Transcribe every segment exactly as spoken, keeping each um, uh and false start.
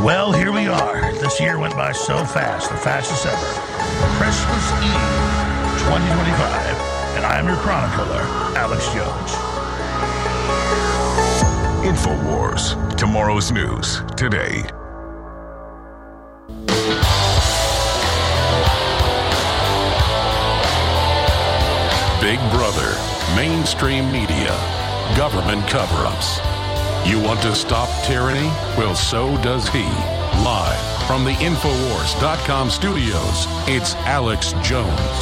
Well, here we are. This year went by so fast, the fastest ever. Christmas Eve, twenty twenty-five, and I am your chronicler, Alex Jones. InfoWars, tomorrow's news, today. Big Brother, mainstream media, government cover-ups. You want to stop tyranny? Well, so does he. Live from the Infowars dot com studios, it's Alex Jones.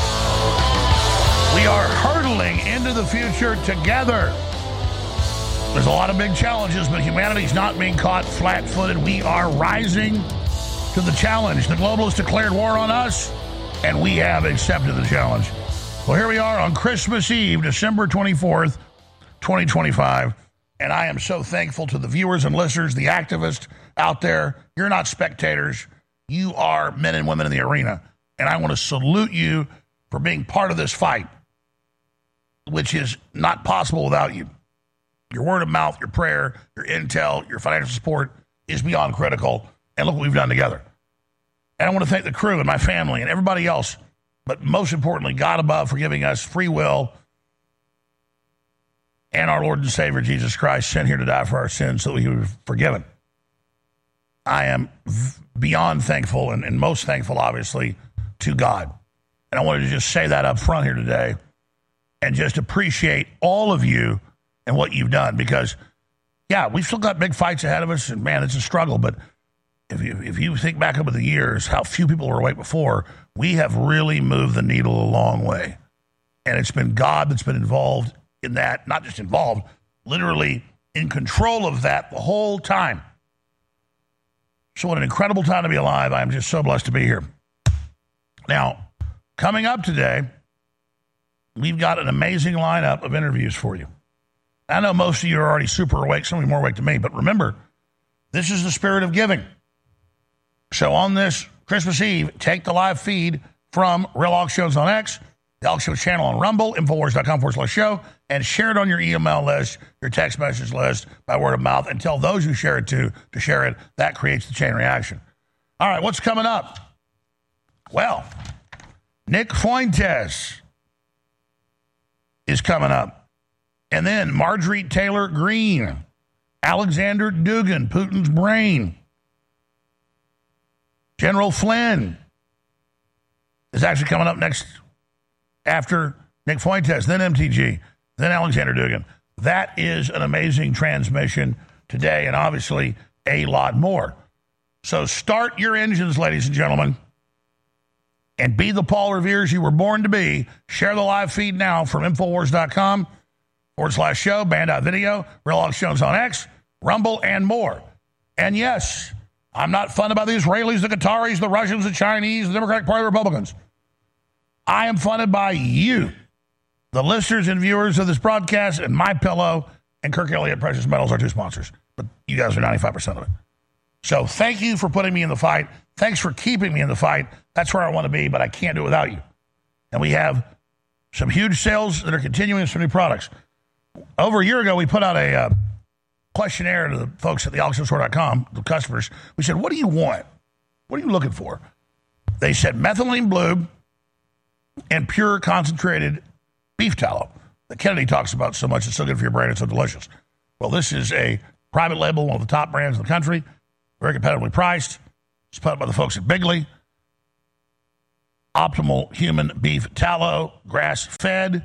We are hurtling into the future together. There's a lot of big challenges, but humanity's not being caught flat-footed. We are rising to the challenge. The globalists declared war on us, and we have accepted the challenge. Well, here we are on Christmas Eve, December twenty-fourth, twenty twenty-five. And I am so thankful to the viewers and listeners, the activists out there. You're not spectators. You are men and women in the arena. And I want to salute you for being part of this fight, which is not possible without you. Your word of mouth, your prayer, your intel, your financial support is beyond critical. And look what we've done together. And I want to thank the crew and my family and everybody else, but most importantly, God above, for giving us free will, and our Lord and Savior, Jesus Christ, sent here to die for our sins so that we could be forgiven. I am beyond thankful and, and most thankful, obviously, to God. And I wanted to just say that up front here today and just appreciate all of you and what you've done. Because, yeah, we've still got big fights ahead of us, and, man, it's a struggle. But if you, if you think back over the years, how few people were awake before, we have really moved the needle a long way. And it's been God that's been involved in that, not just involved, literally in control of that the whole time. So what an incredible time to be alive. I'm just so blessed to be here. Now, coming up today, we've got an amazing lineup of interviews for you. I know most of you are already super awake, some of you more awake than me, but remember, this is the spirit of giving. So on this Christmas Eve, take the live feed from Real Alex Jones on X, the Alex Jones channel on Rumble, Infowars.com forward slash show, and share it on your email list, your text message list, by word of mouth, and tell those you share it to to share it. That creates the chain reaction. All right, what's coming up? Well, Nick Fuentes is coming up. And then Marjorie Taylor Greene, Alexander Dugin, Putin's brain. General Flynn is actually coming up next after Nick Fuentes, then M T G, then Alexander Dugin. That is an amazing transmission today, and obviously a lot more. So start your engines, ladies and gentlemen, and be the Paul Revere's you were born to be. Share the live feed now from Infowars.com forward slash show, band.video, Real Alex Jones on X, Rumble, and more. And yes, I'm not funded by the Israelis, the Qataris, the Russians, the Chinese, the Democratic Party, the Republicans. I am funded by you, the listeners and viewers of this broadcast, and MyPillow and Kirk Elliott Precious Metals are two sponsors. But you guys are ninety-five percent of it. So thank you for putting me in the fight. Thanks for keeping me in the fight. That's where I want to be, but I can't do it without you. And we have some huge sales that are continuing, some new products. Over a year ago, we put out a uh, questionnaire to the folks at the Alex Jones Store dot com, the customers. We said, what do you want? What are you looking for? They said methylene blue and pure concentrated beef tallow that Kennedy talks about so much. It's so good for your brain. It's so delicious. Well, this is a private label, one of the top brands in the country, very competitively priced. It's put up by the folks at Bigley. Optimal human beef tallow, grass-fed.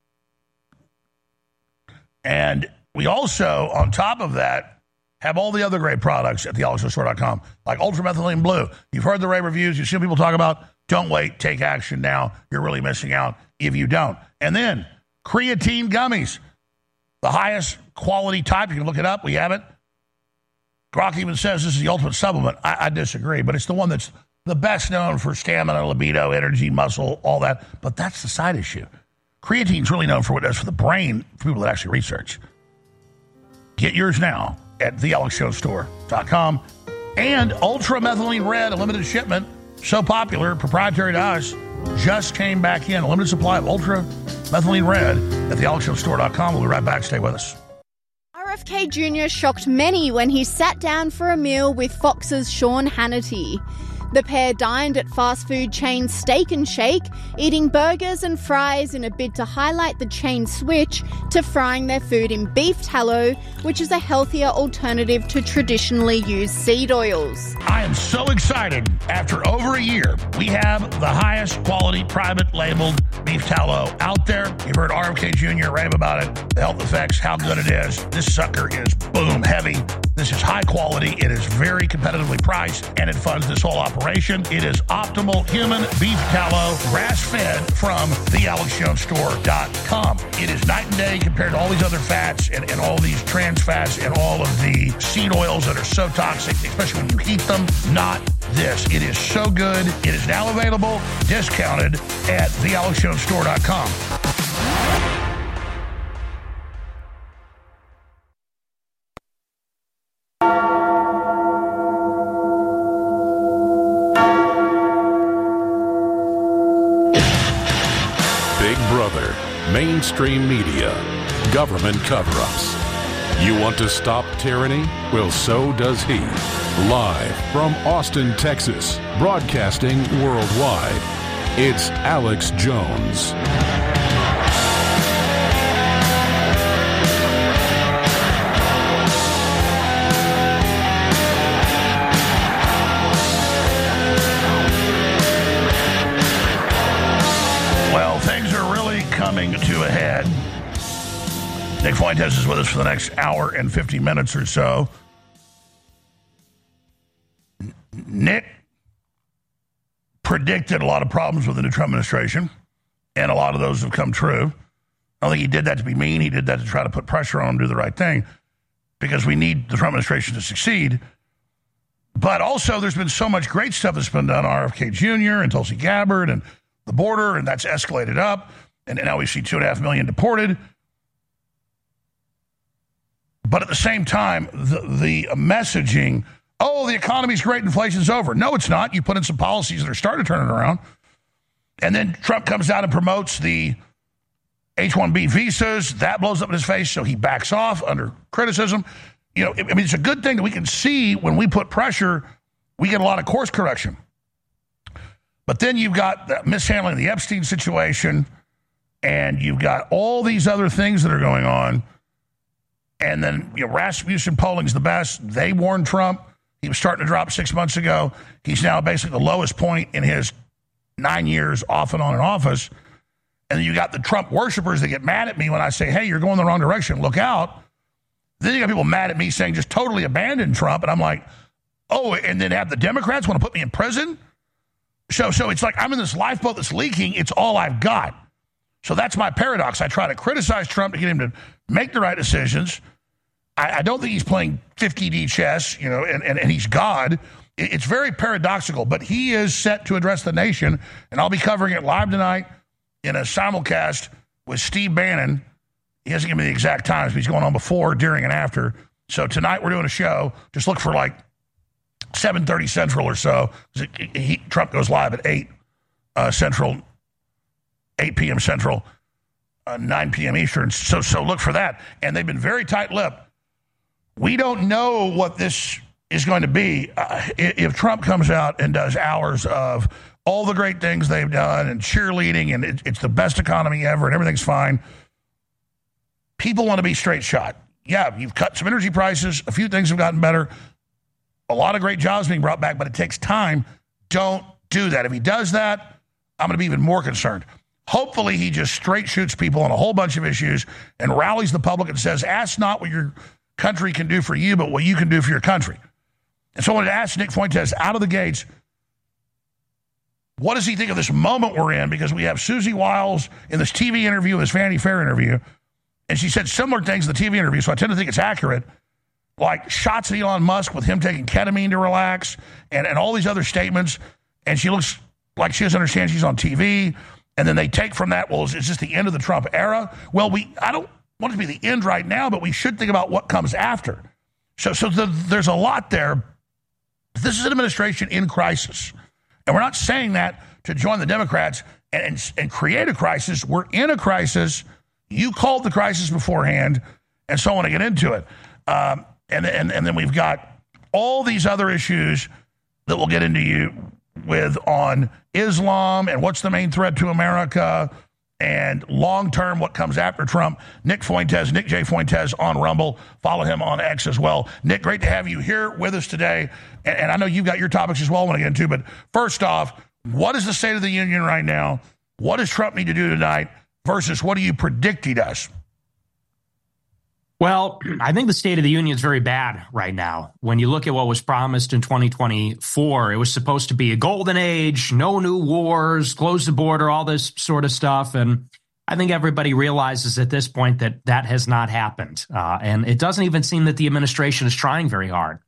And we also, on top of that, have all the other great products at the Alex Jones Store dot com, like ultramethylene blue. You've heard the rave reviews. You've seen people talk about. Don't wait. Take action now. You're really missing out if you don't. And then creatine gummies, the highest quality type. You can look it up. We have it. Grok even says this is the ultimate supplement. I, I disagree, but it's the one that's the best known for stamina, libido, energy, muscle, all that. But that's the side issue. Creatine's really known for what it does for the brain, for people that actually research. Get yours now at the Alex Jones Store dot com. And Ultra Methylene Red, a limited shipment, so popular, proprietary to us, just came back in. A limited supply of Ultra Methylene Red at the Alex Jones Store dot com. We'll be right back. Stay with us. F K Junior shocked many when he sat down for a meal with Fox's Sean Hannity. The pair dined at fast food chain Steak and Shake, eating burgers and fries in a bid to highlight the chain's switch to frying their food in beef tallow, which is a healthier alternative to traditionally used seed oils. I am so excited. After over a year, we have the highest quality private labeled beef tallow out there. You've heard R F K Junior rave about it, the health effects, how good it is. This sucker is boom heavy. This is high quality. It is very competitively priced, and it funds this whole operation. It is optimal human beef tallow, grass-fed from the alex jones store dot com. It is night and day compared to all these other fats and, and all these trans fats and all of the seed oils that are so toxic, especially when you heat them. Not this. It is so good. It is now available, discounted at the alex jones store dot com. Big Brother, mainstream media, government cover-ups. You want to stop tyranny? Well, so does he. Live from Austin, Texas, broadcasting worldwide, it's Alex Jones. Well, things are really coming to a head. Nick Fuentes is with us for the next hour and fifty minutes or so. Nick predicted a lot of problems with the new Trump administration, and a lot of those have come true. I don't think he did that to be mean. He did that to try to put pressure on him to do the right thing, because we need the Trump administration to succeed. But also, there's been so much great stuff that's been done. R F K Junior and Tulsi Gabbard and the border, and that's escalated up. And now we see two and a half million deported. But at the same time, the, the messaging, oh, the economy's great, inflation's over. No, it's not. You put in some policies that are starting to turn it around. And then Trump comes out and promotes the H one B visas. That blows up in his face, so he backs off under criticism. You know, I mean, it's a good thing that we can see when we put pressure, we get a lot of course correction. But then you've got the mishandling the Epstein situation, and you've got all these other things that are going on. And then, you know, Rasmussen polling's the best. They warned Trump. He was starting to drop six months ago. He's now basically the lowest point in his nine years off and on in office. And then you got the Trump worshipers that get mad at me when I say, hey, you're going the wrong direction. Look out. Then you got people mad at me saying just totally abandon Trump. And I'm like, oh, and then have the Democrats want to put me in prison? So, so it's like I'm in this lifeboat that's leaking. It's all I've got. So that's my paradox. I try to criticize Trump to get him to make the right decisions. I, I don't think he's playing fifty D chess, you know, and, and, and he's God. It, it's very paradoxical, but he is set to address the nation, and I'll be covering it live tonight in a simulcast with Steve Bannon. He hasn't given me the exact times, but he's going on before, during, and after. So tonight we're doing a show. Just look for like seven thirty Central or so. It, he, Trump goes live at eight uh, Central, eight p.m. Central, uh, nine p.m. Eastern. So, so look for that. And they've been very tight-lipped. We don't know what this is going to be. Uh, if Trump comes out and does hours of all the great things they've done and cheerleading, and it, it's the best economy ever and everything's fine, people want to be straight shot. Yeah, you've cut some energy prices. A few things have gotten better. A lot of great jobs being brought back, but it takes time. Don't do that. If he does that, I'm going to be even more concerned. Hopefully, he just straight shoots people on a whole bunch of issues and rallies the public and says, ask not what your country can do for you, but what you can do for your country. And so I wanted to ask Nick Fuentes out of the gates, what does he think of this moment we're in? Because we have Susie Wiles in this T V interview, this Vanity Fair interview, and she said similar things in the T V interview, so I tend to think it's accurate, like shots at Elon Musk with him taking ketamine to relax and, and all these other statements, and she looks like she doesn't understand she's on T V, and then they take from that, well, is this the end of the Trump era? Well, we I don't want it to be the end right now, but we should think about what comes after. So, so the, there's a lot there. This is an administration in crisis. And we're not saying that to join the Democrats and, and, and create a crisis. We're in a crisis. You called the crisis beforehand, and so I want to get into it. Um, and, and, and then we've got all these other issues that we'll get into you with on Islam and what's the main threat to America and long-term what comes after Trump. Nick Fuentes, Nick J. Fuentes on Rumble. Follow him on X as well. Nick, great to have you here with us today. And, and I know you've got your topics as well I want to get into, but first off, what is the state of the union right now? What does Trump need to do tonight versus what do you predict he does? Well, I think the state of the union is very bad right now. When you look at what was promised in twenty twenty-four, it was supposed to be a golden age, no new wars, close the border, all this sort of stuff. And I think everybody realizes at this point that that has not happened. Uh, and it doesn't even seem that the administration is trying very hard.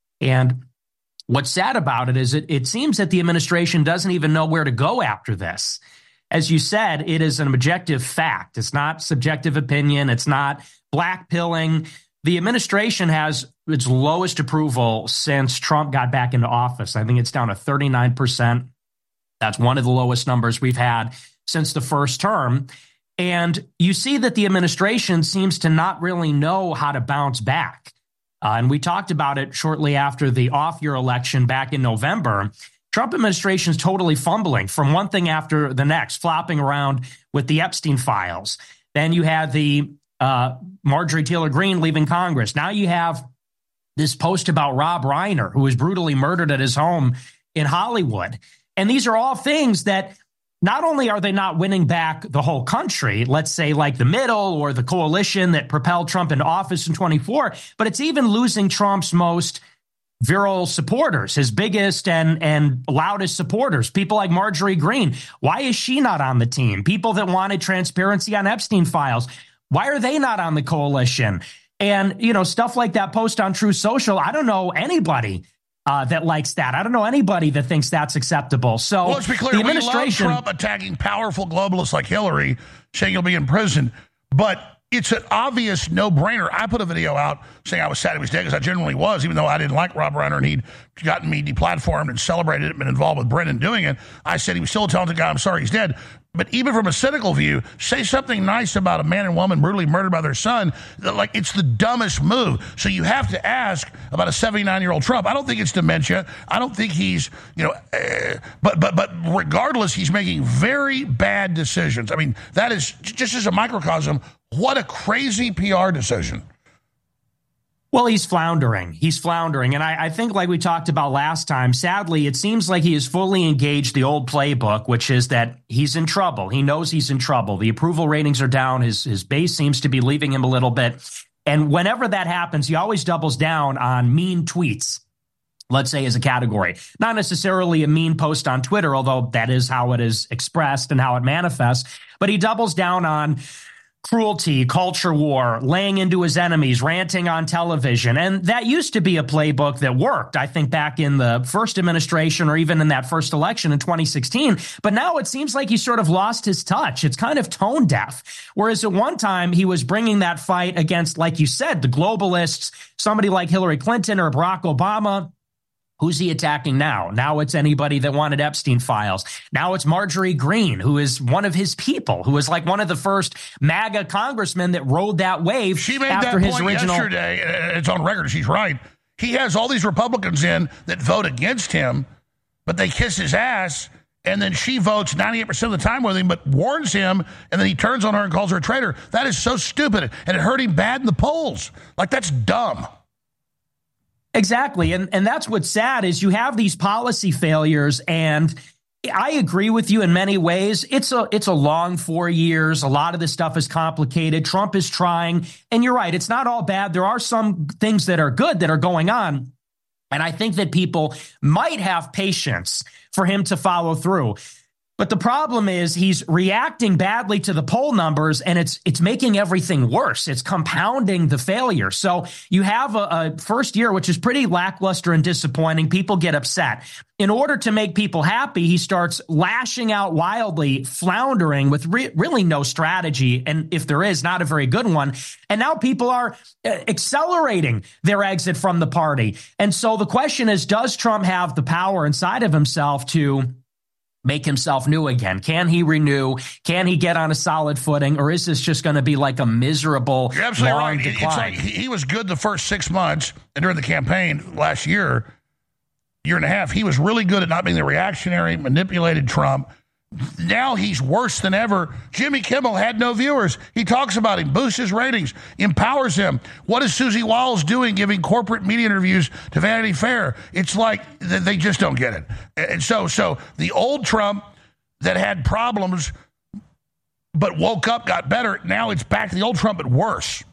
And what's sad about it is it, it seems that the administration doesn't even know where to go after this. As you said, it is an objective fact. It's not subjective opinion. It's not black pilling. The administration has its lowest approval since Trump got back into office. I think it's down to thirty-nine percent. That's one of the lowest numbers we've had since the first term. And you see that the administration seems to not really know how to bounce back. Uh, and we talked about it shortly after the off-year election back in November. Trump administration is totally fumbling from one thing after the next, flopping around with the Epstein files. Then you had the uh, Marjorie Taylor Greene leaving Congress. Now you have this post about Rob Reiner, who was brutally murdered at his home in Hollywood. And these are all things that not only are they not winning back the whole country, let's say like the middle or the coalition that propelled Trump into office in twenty-four, but it's even losing Trump's most virile supporters, his biggest and and loudest supporters, people like Marjorie Greene. Why is she not on the team? People that wanted transparency on Epstein files. Why are they not on the coalition? And, you know, stuff like that post on Truth Social. I don't know anybody uh, that likes that. I don't know anybody that thinks that's acceptable. So well, let's be clear. The we administration, love Trump attacking powerful globalists like Hillary, saying he'll be in prison. But it's an obvious no-brainer. I put a video out saying I was sad he was dead because I genuinely was, even though I didn't like Rob Reiner and he'd gotten me deplatformed and celebrated it and been involved with Brennan doing it. I said he was still a talented guy. I'm sorry he's dead. But even from a cynical view, say something nice about a man and woman brutally murdered by their son. Like, it's the dumbest move. So you have to ask about a seventy-nine-year-old Trump. I don't think it's dementia. I don't think he's, you know, uh, but but but regardless, he's making very bad decisions. I mean, that is just as a microcosm. What a crazy P R decision. Well, he's floundering. He's floundering. And I, I think like we talked about last time, sadly, it seems like he has fully engaged the old playbook, which is that he's in trouble. He knows he's in trouble. The approval ratings are down. His, his base seems to be leaving him a little bit. And whenever that happens, he always doubles down on mean tweets, let's say as a category. Not necessarily a mean post on Twitter, although that is how it is expressed and how it manifests. But he doubles down on cruelty, culture war, laying into his enemies, ranting on television. And that used to be a playbook that worked, I think, back in the first administration or even in that first election in twenty sixteen. But now it seems like he sort of lost his touch. It's kind of tone deaf. Whereas at one time he was bringing that fight against, like you said, the globalists, somebody like Hillary Clinton or Barack Obama. Who's he attacking now? Now it's anybody that wanted Epstein files. Now it's Marjorie Greene, who is one of his people, who is like one of the first MAGA congressmen that rode that wave she made after that his point original. Yesterday. It's on record. She's right. He has all these Republicans in that vote against him, but they kiss his ass. And then she votes ninety-eight percent of the time with him, but warns him, and then he turns on her and calls her a traitor. That is so stupid, and it hurt him bad in the polls. Like, that's dumb. Exactly. And and that's what's sad is you have these policy failures. And I agree with you in many ways. It's a it's a long four years. A lot of this stuff is complicated. Trump is trying. And you're right. It's not all bad. There are some things that are good that are going on. And I think that people might have patience for him to follow through. But the problem is he's reacting badly to the poll numbers, and it's it's making everything worse. It's compounding the failure. So you have a, a first year, which is pretty lackluster and disappointing. People get upset. In order to make people happy, he starts lashing out wildly, floundering with re- really no strategy. And if there is, not a very good one. And now people are accelerating their exit from the party. And so the question is, does Trump have the power inside of himself to make himself new again? Can he renew? Can he get on a solid footing? Or is this just going to be like a miserable, You're absolutely long right. decline? It's like he, he was good the first six months, and during the campaign last year, year and a half, he was really good at not being the reactionary, manipulated Trump. Now he's worse than ever. Jimmy Kimmel had no viewers. He talks about him, boosts his ratings, empowers him. What is Susie Wiles doing giving corporate media interviews to Vanity Fair? It's like they just don't get it. And so, so the old Trump that had problems but woke up, got better, now it's back to the old Trump but worse.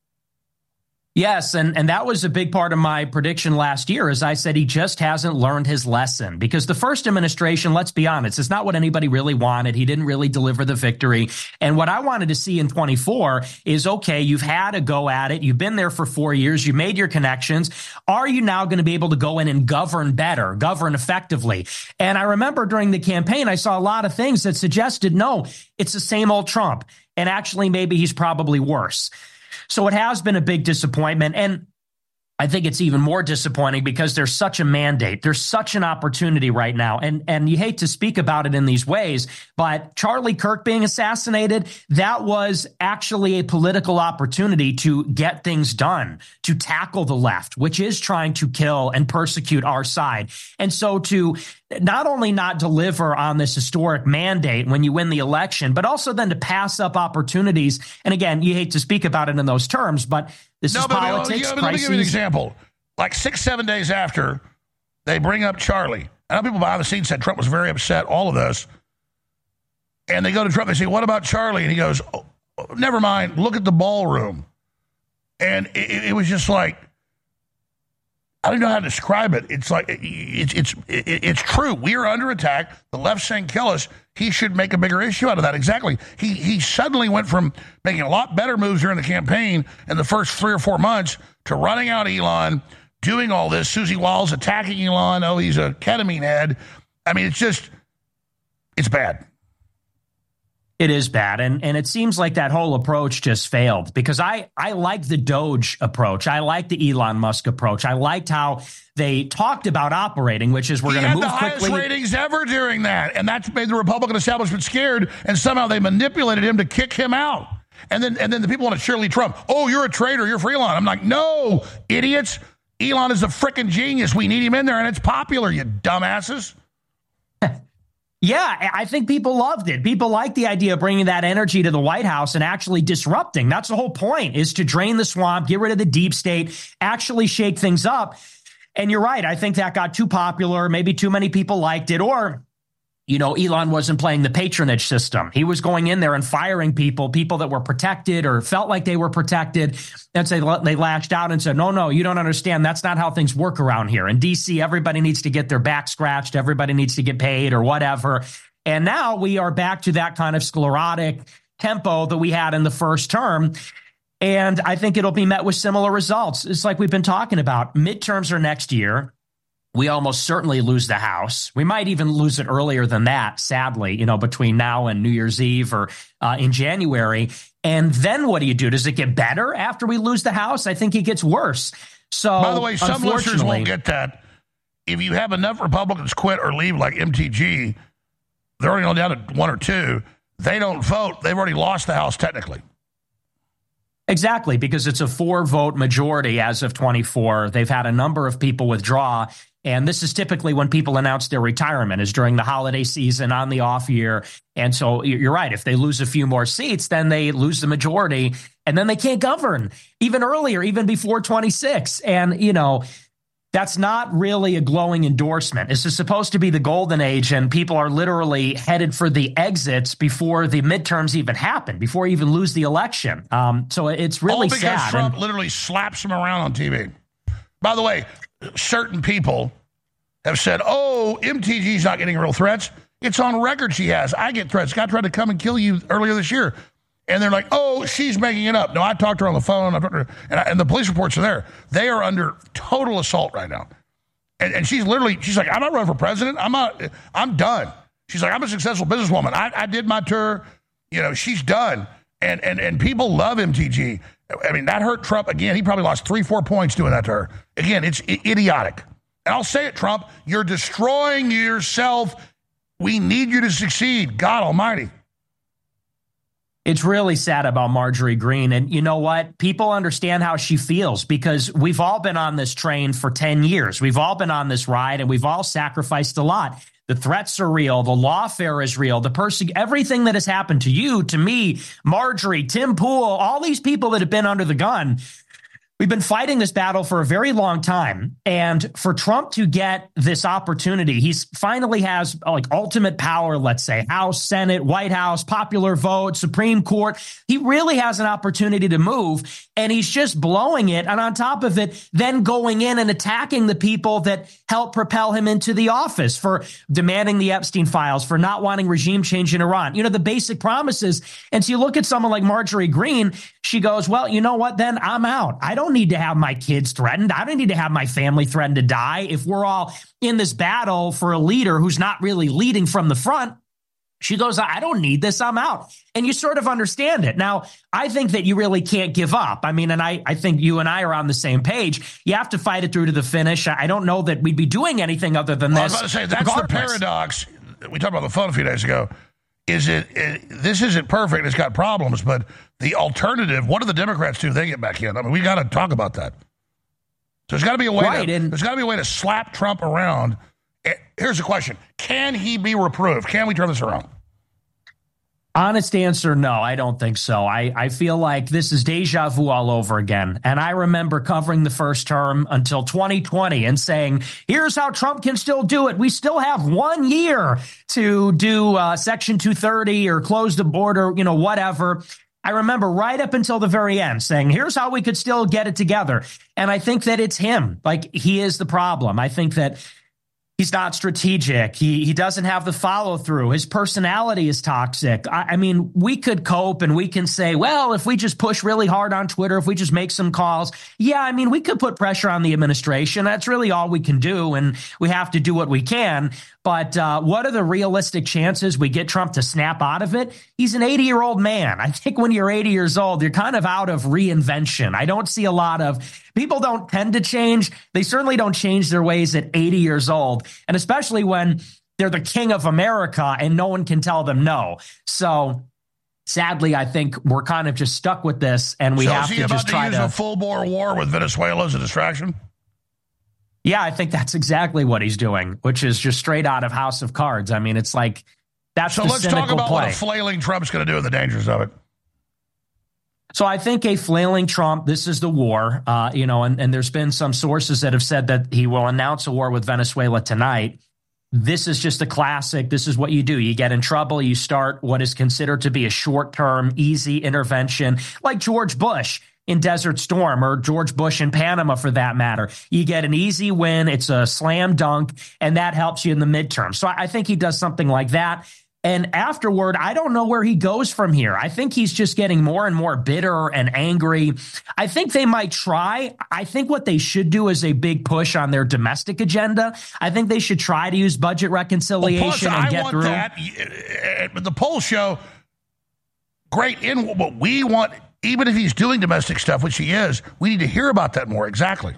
Yes, and, and that was a big part of my prediction last year, as I said, he just hasn't learned his lesson. Because the first administration, let's be honest, it's not what anybody really wanted. He didn't really deliver the victory. And what I wanted to see in twenty-four is, okay, you've had a go at it. You've been there for four years. You made your connections. Are you now going to be able to go in and govern better, govern effectively? And I remember during the campaign, I saw a lot of things that suggested, no, it's the same old Trump. And actually, maybe he's probably worse. So it has been a big disappointment. And I think it's even more disappointing because there's such a mandate. There's such an opportunity right now. And, and you hate to speak about it in these ways, but Charlie Kirk being assassinated, that was actually a political opportunity to get things done, to tackle the left, which is trying to kill and persecute our side. And so to not only not deliver on this historic mandate when you win the election, but also then to pass up opportunities. And again, you hate to speak about it in those terms, but this no, is but, politics. Uh, yeah, let me give you an example. Like six, seven days after they bring up Charlie, I know people behind the scenes said Trump was very upset, all of this. And they go to Trump, they say, what about Charlie? And he goes, oh, never mind, look at the ballroom. And it, it was just like, I don't know how to describe it. It's like, it's it's it's true. We are under attack. The left's saying kill us. He should make a bigger issue out of that. Exactly. He he suddenly went from making a lot better moves during the campaign in the first three or four months to running out Elon, doing all this. Susie Wiles attacking Elon. Oh, he's a ketamine head. I mean, it's just, it's bad. It is bad. And and it seems like that whole approach just failed because I, I like the Doge approach. I like the Elon Musk approach. I liked how they talked about operating, which is we're going to move quickly. He had the highest ratings ever during that. And that's made the Republican establishment scared. And somehow they manipulated him to kick him out. And then and then the people want to cheerlead Trump. Oh, you're a traitor. You're for Elon. I'm like, no, idiots. Elon is a freaking genius. We need him in there. And it's popular, you dumbasses. Yeah, I think people loved it. People like the idea of bringing that energy to the White House and actually disrupting. That's the whole point, is to drain the swamp, get rid of the deep state, actually shake things up. And you're right. I think that got too popular. Maybe too many people liked it. Or, you know, Elon wasn't playing the patronage system. He was going in there and firing people, people that were protected or felt like they were protected. And so they, they lashed out and said, no, no, you don't understand. That's not how things work around here. In D C, everybody needs to get their back scratched. Everybody needs to get paid or whatever. And now we are back to that kind of sclerotic tempo that we had in the first term. And I think it'll be met with similar results. It's like we've been talking about. Midterms are next year. We almost certainly lose the House. We might even lose it earlier than that, sadly, you know, between now and New Year's Eve or uh, in January. And then what do you do? Does it get better after we lose the House? I think it gets worse. So, by the way, some listeners won't get that. If you have enough Republicans quit or leave like M T G, they're already on down to one or two. They don't vote. They've already lost the House technically. Exactly, because it's a four-vote majority as of twenty-four. They've had a number of people withdraw. And this is typically when people announce their retirement, is during the holiday season on the off year. And so you're right. If they lose a few more seats, then they lose the majority and then they can't govern even earlier, even before twenty-six. And, you know, that's not really a glowing endorsement. This is supposed to be the golden age, and people are literally headed for the exits before the midterms even happen, before you even lose the election. Um, so it's really All because sad. Trump and, literally slaps them around on T V. By the way, certain people have said, oh, M T G's not getting real threats. It's on record she has. I get threats. Guy tried to come and kill you earlier this year. And they're like, oh, she's making it up. No, I talked to her on the phone, I've talked to her, and, I, and the police reports are there. They are under total assault right now. And, and she's literally, she's like, I'm not running for president. I'm not, I'm done. She's like, I'm a successful businesswoman. I, I did my tour. You know, she's done. And, and, and people love M T G. I mean, that hurt Trump. Again, he probably lost three, four points doing that to her. Again, it's I- idiotic. And I'll say it, Trump, you're destroying yourself We need you to succeed. God almighty. It's really sad about Marjorie Greene. And you know what? People understand how she feels because we've all been on this train for ten years. We've all been on this ride and we've all sacrificed a lot. The threats are real. The lawfare is real. The person, everything that has happened to you, to me, Marjorie, Tim Pool, all these people that have been under the gun. We've been fighting this battle for a very long time. And for Trump to get this opportunity, he's finally has like ultimate power, let's say, House, Senate, White House, popular vote, Supreme Court. He really has an opportunity to move and he's just blowing it. And on top of it, then going in and attacking the people that helped propel him into the office for demanding the Epstein files, for not wanting regime change in Iran. You know, the basic promises. And so you look at someone like Marjorie Greene, she goes, well, you know what, then I'm out. I don't need to have my kids threatened. I don't need to have my family threatened to die. If we're all in this battle for a leader who's not really leading from the front, she goes, I don't need this. I'm out. And you sort of understand it. Now, I think that you really can't give up. I mean, and I, I think you and I are on the same page. You have to fight it through to the finish. I don't know that we'd be doing anything other than well, this. I was about to say, that's regardless. The paradox. We talked about the phone a few days ago. Is it, it, this isn't perfect. It's got problems, but the alternative, what do the Democrats do if they get back in? I mean, we got to talk about that. So there's got to be a way right, to, and- there's got to be a way to slap Trump around. Here's the question. Can he be reproved? Can we turn this around? Honest answer, no, I don't think so. I, I feel like this is deja vu all over again. And I remember covering the first term until twenty twenty and saying, here's how Trump can still do it. We still have one year to do uh, Section two thirty or close the border, you know, whatever. I remember right up until the very end saying, here's how we could still get it together. And I think that it's him. Like, he is the problem. I think that he's not strategic. He he doesn't have the follow through. His personality is toxic. I, I mean, we could cope and we can say, well, if we just push really hard on Twitter, if we just make some calls. Yeah, I mean, we could put pressure on the administration. That's really all we can do. And we have to do what we can. But uh, what are the realistic chances we get Trump to snap out of it? He's an eighty year old man. I think when you're eighty years old, you're kind of out of reinvention. I don't see a lot of people don't tend to change. They certainly don't change their ways at eighty years old. And especially when they're the king of America and no one can tell them no. So sadly, I think we're kind of just stuck with this and we so have is he to about just to try use to a full bore war with Venezuela as a distraction? Yeah, I think that's exactly what he's doing, which is just straight out of House of Cards. I mean, it's like that's so the let's cynical talk about play. what a flailing Trump's going to do and the dangers of it. So I think a flailing Trump, this is the war, uh, you know, and, and there's been some sources that have said that he will announce a war with Venezuela tonight. This is just a classic. This is what you do. You get in trouble. You start what is considered to be a short-term, easy intervention, like George Bush in Desert Storm or George Bush in Panama, for that matter. You get an easy win. It's a slam dunk, and that helps you in the midterm. So I think he does something like that. And afterward, I don't know where he goes from here. I think he's just getting more and more bitter and angry. I think they might try. I think what they should do is a big push on their domestic agenda. I think they should try to use budget reconciliation well, plus, and I get want through. That. But the polls show great in what we want. Even if he's doing domestic stuff, which he is, we need to hear about that more. Exactly.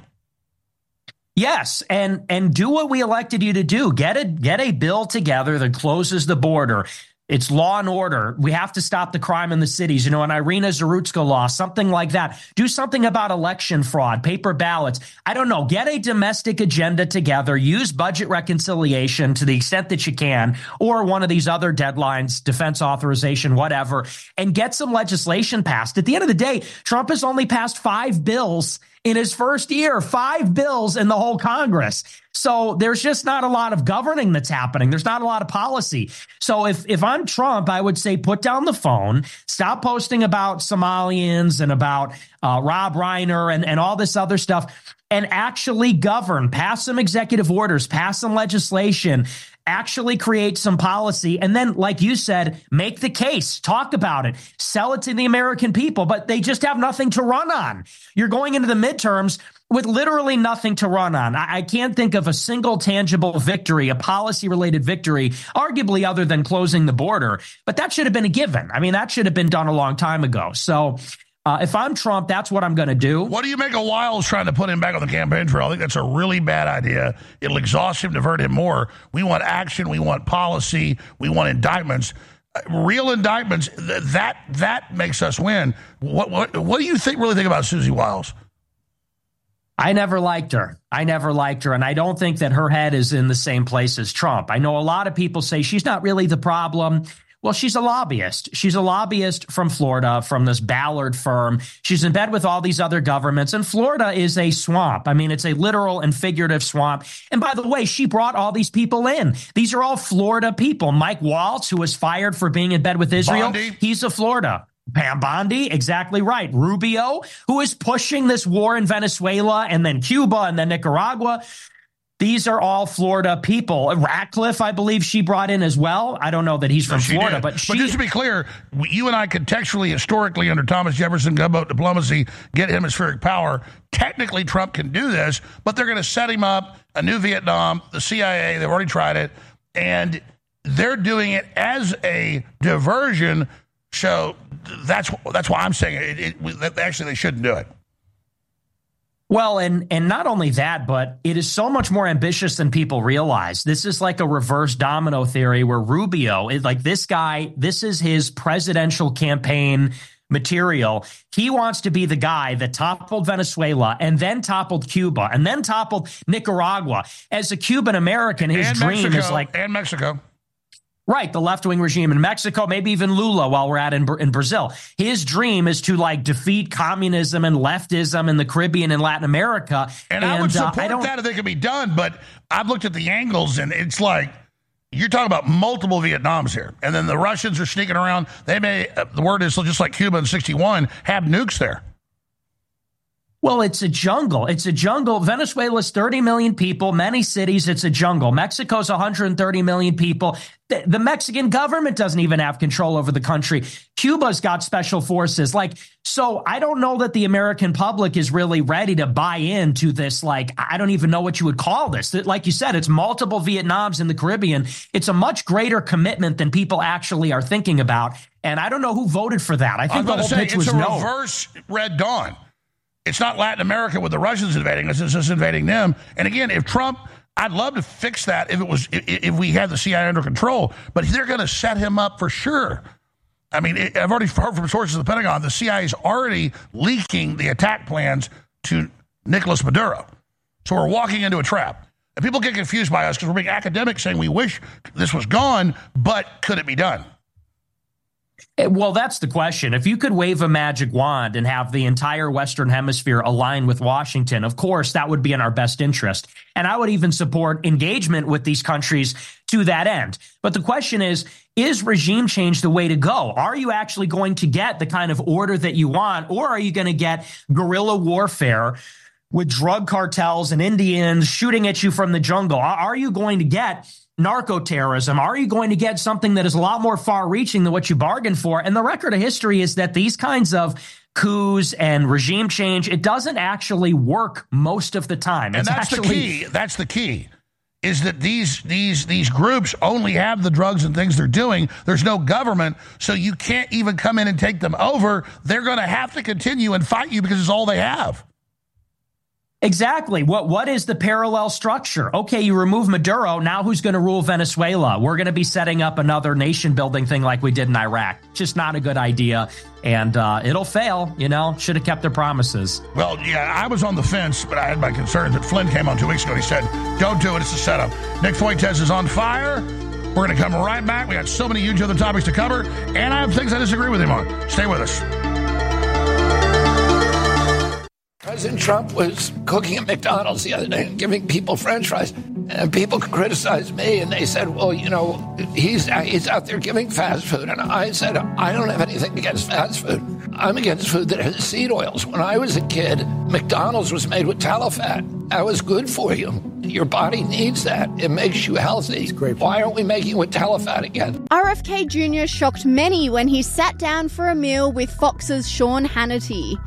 Yes, and and do what we elected you to do. Get a get a bill together that closes the border. It's law and order. We have to stop the crime in the cities. You know, an Irina Zarutska law, something like that. Do something about election fraud, paper ballots. I don't know. Get a domestic agenda together. Use budget reconciliation to the extent that you can, or one of these other deadlines, defense authorization, whatever, and get some legislation passed. At the end of the day, Trump has only passed five bills in his first year, five bills in the whole Congress. So there's just not a lot of governing that's happening. There's not a lot of policy. So if if I'm Trump, I would say put down the phone, stop posting about Somalians and about uh, Rob Reiner and, and all this other stuff, and actually govern, pass some executive orders, pass some legislation, actually create some policy. And then, like you said, make the case, talk about it, sell it to the American people. But they just have nothing to run on. You're going into the midterms with literally nothing to run on. I, I can't think of a single tangible victory, a policy-related victory, arguably other than closing the border. But that should have been a given. I mean, that should have been done a long time ago. So Uh, if I'm Trump, that's what I'm going to do. What do you make of Wiles trying to put him back on the campaign trail? I think that's a really bad idea. It'll exhaust him, divert him more. We want action. We want policy. We want indictments. Uh, real indictments, th- that that makes us win. What, what, what do you think? really think about Susie Wiles? I never liked her. I never liked her. And I don't think that her head is in the same place as Trump. I know a lot of people say she's not really the problem. Well, she's a lobbyist. She's a lobbyist from Florida, from this Ballard firm. She's in bed with all these other governments. And Florida is a swamp. I mean, it's a literal and figurative swamp. And by the way, she brought all these people in. These are all Florida people. Mike Waltz, who was fired for being in bed with Israel, Bondi. He's a Florida. Pam Bondi, exactly right. Rubio, who is pushing this war in Venezuela and then Cuba and then Nicaragua. These are all Florida people. Ratcliffe, I believe she brought in as well. I don't know that he's from no, Florida, did. but she... But just to be clear, you and I contextually, historically, under Thomas Jefferson gunboat diplomacy, get hemispheric power. Technically, Trump can do this, but they're going to set him up, a new Vietnam, the C I A, they've already tried it, and they're doing it as a diversion. So that's that's why I'm saying it, it, actually they shouldn't do it. Well, and and not only that, but it is so much more ambitious than people realize. This is like a reverse domino theory where Rubio is like this guy. This is his presidential campaign material. He wants to be the guy that toppled Venezuela and then toppled Cuba and then toppled Nicaragua. As a Cuban American, his and dream Mexico, is like and Mexico. Right, the left-wing regime in Mexico, maybe even Lula while we're at in, in Brazil. His dream is to like defeat communism and leftism in the Caribbean and Latin America. And, and I would support uh, I that if it could be done, but I've looked at the angles and it's like you're talking about multiple Vietnams here. And then the Russians are sneaking around. They may, uh, the word is just like Cuba in sixty-one, have nukes there. Well, it's a jungle. It's a jungle. Venezuela's thirty million people, many cities. It's a jungle. Mexico's one hundred thirty million people. The, the Mexican government doesn't even have control over the country. Cuba's got special forces. Like, so I don't know that the American public is really ready to buy into this. Like, I don't even know what you would call this. Like you said, it's multiple Vietnams in the Caribbean. It's a much greater commitment than people actually are thinking about. And I don't know who voted for that. I think the whole pitch was no. It's a reverse Red Dawn. It's not Latin America with the Russians invading us. It's just invading them. And again, if Trump, I'd love to fix that if it was if, if we had the C I A under control. But they're going to set him up for sure. I mean, it, I've already heard from sources of the Pentagon, the C I A is already leaking the attack plans to Nicolas Maduro. So we're walking into a trap. And people get confused by us because we're being academic saying we wish this was gone, but could it be done? Well, that's the question. If you could wave a magic wand and have the entire Western Hemisphere align with Washington, of course, that would be in our best interest. And I would even support engagement with these countries to that end. But the question is, is regime change the way to go? Are you actually going to get the kind of order that you want, or are you going to get guerrilla warfare with drug cartels and Indians shooting at you from the jungle? Are you going to get narco-terrorism? Are you going to get something that is a lot more far-reaching than what you bargained for? And the record of history is that these kinds of coups and regime change, it doesn't actually work most of the time. And it's that's actually- the key. That's the key, is that these these these groups only have the drugs and things they're doing. There's no government, so you can't even come in and take them over. They're going to have to continue and fight you because it's all they have. Exactly. What What is the parallel structure? Okay, you remove Maduro. Now who's going to rule Venezuela? We're going to be setting up another nation building thing like we did in Iraq. Just not a good idea. And uh, it'll fail, you know, should have kept their promises. Well, yeah, I was on the fence, but I had my concerns. But Flynn came on two weeks ago and he said, don't do it. It's a setup. Nick Fuentes is on fire. We're going to come right back. We got so many huge other topics to cover. And I have things I disagree with him on. Stay with us. President Trump was cooking at McDonald's the other day and giving people French fries. And people criticized me, and they said, well, you know, he's he's out there giving fast food. And I said, I don't have anything against fast food. I'm against food that has seed oils. When I was a kid, McDonald's was made with tallow fat. That was good for you. Your body needs that. It makes you healthy. Great. Why aren't we making it with tallow fat again? R F K Junior shocked many when he sat down for a meal with Fox's Sean Hannity.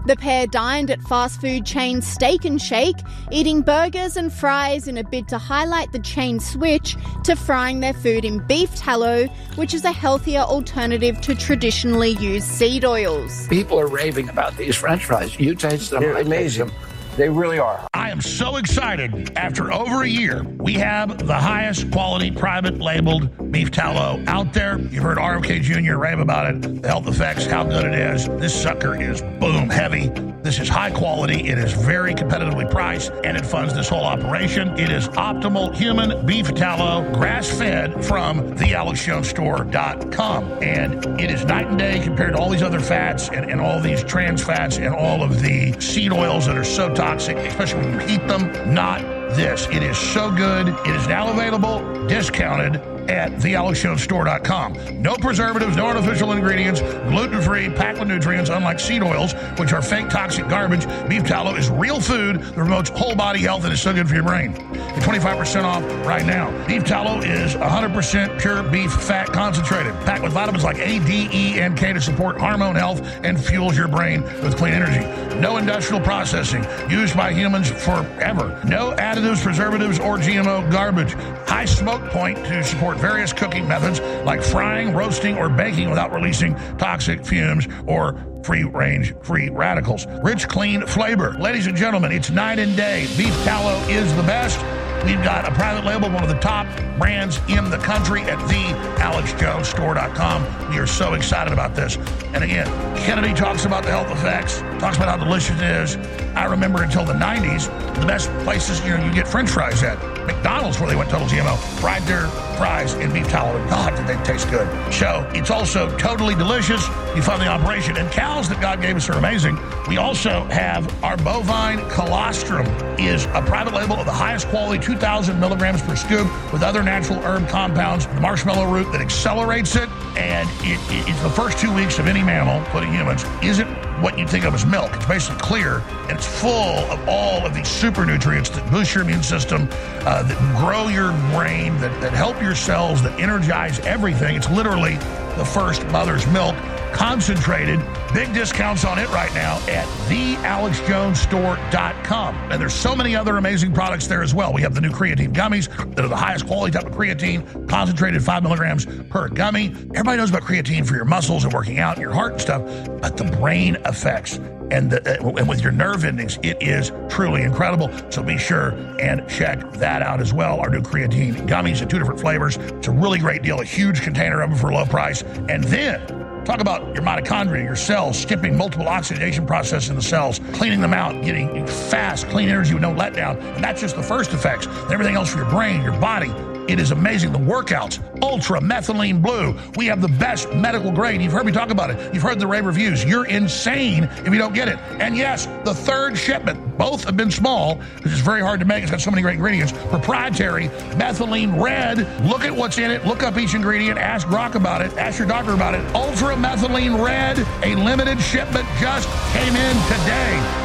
The pair dined at fast food chain Steak and Shake, eating burgers and fries in a bid to highlight the chain's switch to frying their food in beef tallow, which is a healthier alternative to traditionally used seed oils. People are raving about these French fries. You taste them. They're I taste amazing. them. They really are. I am so excited. After over a year, we have the highest quality private labeled beef tallow out there. You've heard R F K Junior rave about it, the health effects, how good it is. This sucker is boom heavy. This is high quality. It is very competitively priced, and it funds this whole operation. It is optimal human beef tallow, grass-fed from the alex jones store dot com. And it is night and day compared to all these other fats and, and all these trans fats and all of the seed oils that are so toxic, especially when you heat them. Not this. It is so good. It is now available, discounted, at the alex jones store dot com. No preservatives, no artificial ingredients, gluten-free, packed with nutrients, unlike seed oils, which are fake toxic garbage. Beef tallow is real food that promotes whole body health and is so good for your brain. Get twenty-five percent off right now. Beef tallow is one hundred percent pure beef fat concentrated, packed with vitamins like A, D, E, and K to support hormone health and fuels your brain with clean energy. No industrial processing, used by humans forever. No additives, preservatives, or G M O garbage. High smoke point to support various cooking methods like frying, roasting, or baking without releasing toxic fumes or free-range free radicals. Rich, clean flavor. Ladies and gentlemen, it's night and day. Beef tallow is the best. We've got a private label, one of the top brands in the country at the alex jones store dot com. We are so excited about this. And again, Kennedy talks about the health effects, talks about how delicious it is. I remember until the nineties, the best places, you know, you get French fries at. McDonald's, where they went total G M O, fried their fries in beef tallow. And God, did they taste good. So it's also totally delicious. You fund the operation. And cows that God gave us are amazing. We also have our bovine colostrum, is a private label of the highest quality, two thousand milligrams per scoop, with other natural herb compounds, the marshmallow root that accelerates it. And it, it, it's the first two weeks of any mammal, including humans, isn't what you think of as milk. It's basically clear, and it's full of all of these super nutrients that boost your immune system, uh, that grow your brain, that, that help your cells, that energize everything. It's literally the first mother's milk, concentrated. Big discounts on it right now at the alex jones store dot com. And there's so many other amazing products there as well. We have the new creatine gummies that are the highest quality type of creatine, concentrated five milligrams per gummy. Everybody knows about creatine for your muscles and working out and your heart and stuff, but the brain effects and, the, uh, and with your nerve endings, it is truly incredible. So be sure and check that out as well. Our new creatine gummies in two different flavors. It's a really great deal, a huge container of them for a low price. And then talk about your mitochondria, your cells, skipping multiple oxidation processes in the cells, cleaning them out, getting fast, clean energy with no letdown. And that's just the first effects. And everything else for your brain, your body. It is amazing. The workouts, Ultra Methylene Blue. We have the best medical grade. You've heard me talk about it. You've heard the rave reviews. You're insane if you don't get it. And yes, the third shipment, both have been small because it's very hard to make. It's got so many great ingredients. Proprietary Methylene Red. Look at what's in it. Look up each ingredient. Ask Brock about it. Ask your doctor about it. Ultra Methylene Red, a limited shipment just came in today.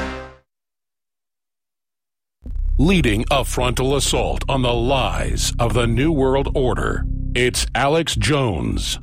Leading a frontal assault on the lies of the New World Order, it's Alex Jones.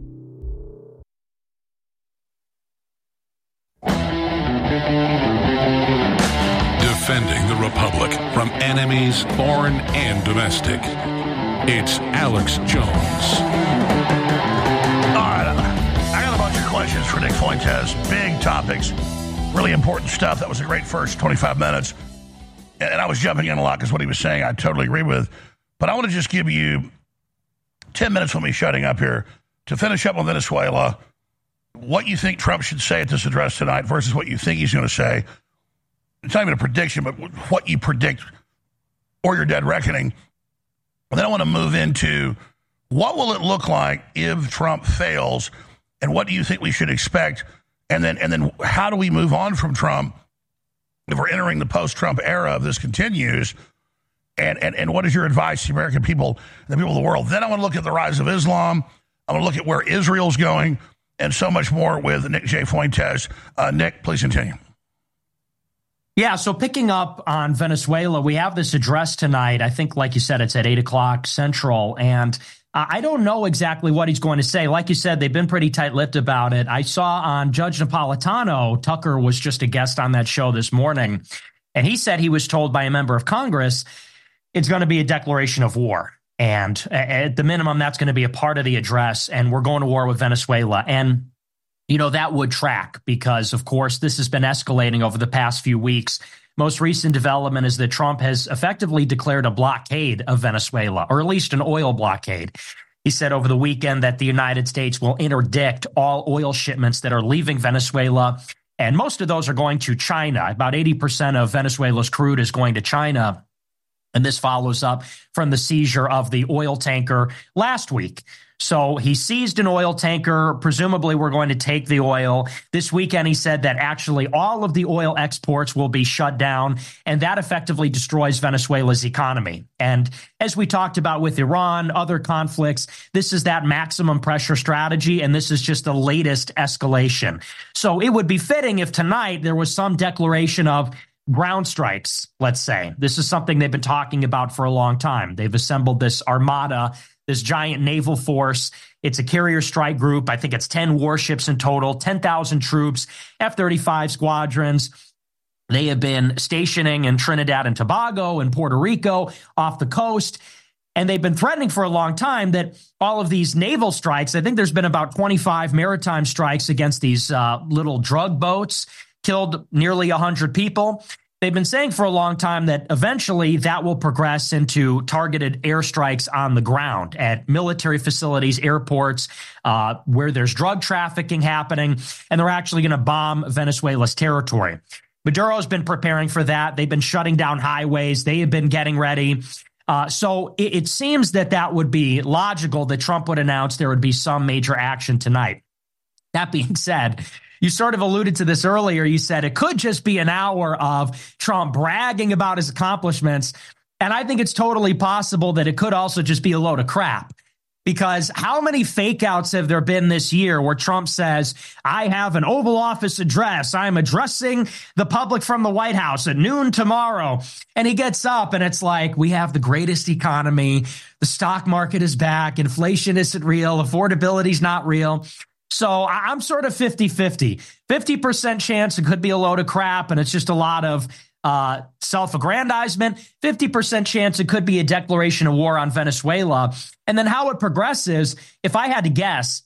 Defending the Republic from enemies, foreign and domestic, it's Alex Jones. All right, I got a bunch of questions for Nick Fuentes. Big topics, really important stuff. That was a great first twenty-five minutes. And I was jumping in a lot because what he was saying I totally agree with. But I want to just give you ten minutes with me shutting up here to finish up on Venezuela, what you think Trump should say at this address tonight versus what you think he's going to say. It's not even a prediction, but what you predict or your dead reckoning. And then I want to move into what will it look like if Trump fails, and what do you think we should expect? And then, and then how do we move on from Trump if we're entering the post-Trump era, if this continues, and, and, and what is your advice to the American people and the people of the world? Then I want to look at the rise of Islam. I want to look at where Israel's going and so much more with Nick J. Fuentes. Uh, Nick, please continue. Yeah, so picking up on Venezuela, we have this address tonight. I think, like you said, it's at eight o'clock Central, and Uh, I don't know exactly what he's going to say. Like you said, they've been pretty tight-lipped about it. I saw on Judge Napolitano, Tucker was just a guest on that show this morning, and he said he was told by a member of Congress it's going to be a declaration of war. And at the minimum, that's going to be a part of the address, and we're going to war with Venezuela. And, you know, that would track because, of course, this has been escalating over the past few weeks. Most recent development is that Trump has effectively declared a blockade of Venezuela, or at least an oil blockade. He said over the weekend that the United States will interdict all oil shipments that are leaving Venezuela, and most of those are going to China. About eighty percent of Venezuela's crude is going to China. And this follows up from the seizure of the oil tanker last week. So he seized an oil tanker. Presumably, we're going to take the oil. This weekend, he said that actually all of the oil exports will be shut down, and that effectively destroys Venezuela's economy. And as we talked about with Iran, other conflicts, this is that maximum pressure strategy, and this is just the latest escalation. So it would be fitting if tonight there was some declaration of ground strikes, let's say. This is something they've been talking about for a long time. They've assembled this armada, this giant naval force. It's a carrier strike group. I think it's ten warships in total, ten thousand troops, F thirty-five squadrons. They have been stationing in Trinidad and Tobago and Puerto Rico off the coast. And they've been threatening for a long time that all of these naval strikes, I think there's been about twenty-five maritime strikes against these uh, little drug boats, killed nearly one hundred people. They've been saying for a long time that eventually that will progress into targeted airstrikes on the ground at military facilities, airports, uh, where there's drug trafficking happening, and they're actually going to bomb Venezuela's territory. Maduro's been preparing for that. They've been shutting down highways. They have been getting ready. Uh, so it, it seems that that would be logical that Trump would announce there would be some major action tonight. That being said, you sort of alluded to this earlier. You said it could just be an hour of Trump bragging about his accomplishments. And I think it's totally possible that it could also just be a load of crap. Because how many fake outs have there been this year where Trump says, I have an Oval Office address. I'm addressing the public from the White House at noon tomorrow. And he gets up and it's like, we have the greatest economy. The stock market is back. Inflation isn't real. Affordability is not real. So I'm sort of fifty-fifty. fifty percent chance it could be a load of crap and it's just a lot of uh, self-aggrandizement. fifty percent chance it could be a declaration of war on Venezuela. And then how it progresses, if I had to guess,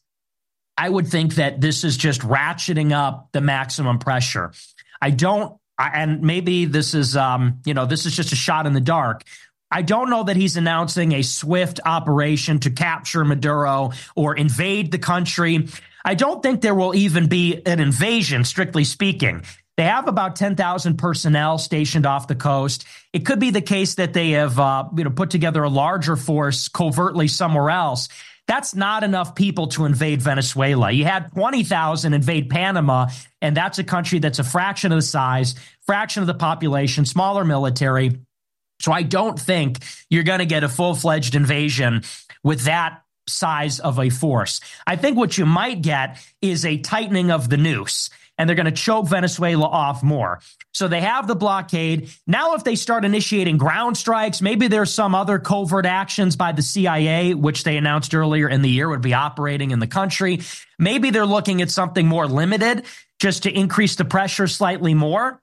I would think that this is just ratcheting up the maximum pressure. I don't, and maybe this is, um, you know, this is just a shot in the dark. I don't know that he's announcing a swift operation to capture Maduro or invade the country. I don't think there will even be an invasion, strictly speaking. They have about ten thousand personnel stationed off the coast. It could be the case that they have uh, you know, put together a larger force covertly somewhere else. That's not enough people to invade Venezuela. You had twenty thousand invade Panama, and that's a country that's a fraction of the size, fraction of the population, smaller military. So I don't think you're going to get a full-fledged invasion with that size of a force. I think what you might get is a tightening of the noose, and they're going to choke Venezuela off more. So they have the blockade. Now, if they start initiating ground strikes, maybe there's some other covert actions by the C I A, which they announced earlier in the year would be operating in the country. Maybe they're looking at something more limited just to increase the pressure slightly more.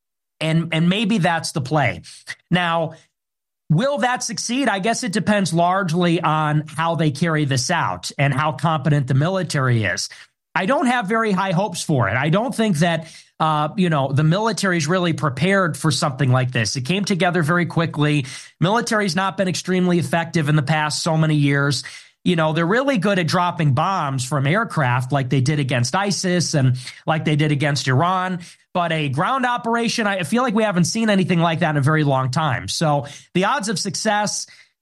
And, and maybe that's the play. Now, will that succeed? I guess it depends largely on how they carry this out and how competent the military is. I don't have very high hopes for it. I don't think that, uh, you know, the military is really prepared for something like this. It came together very quickly. Military's not been extremely effective in the past so many years. You know, they're really good at dropping bombs from aircraft like they did against ISIS and like they did against Iran. But a ground operation, I feel like we haven't seen anything like that in a very long time. So the odds of success,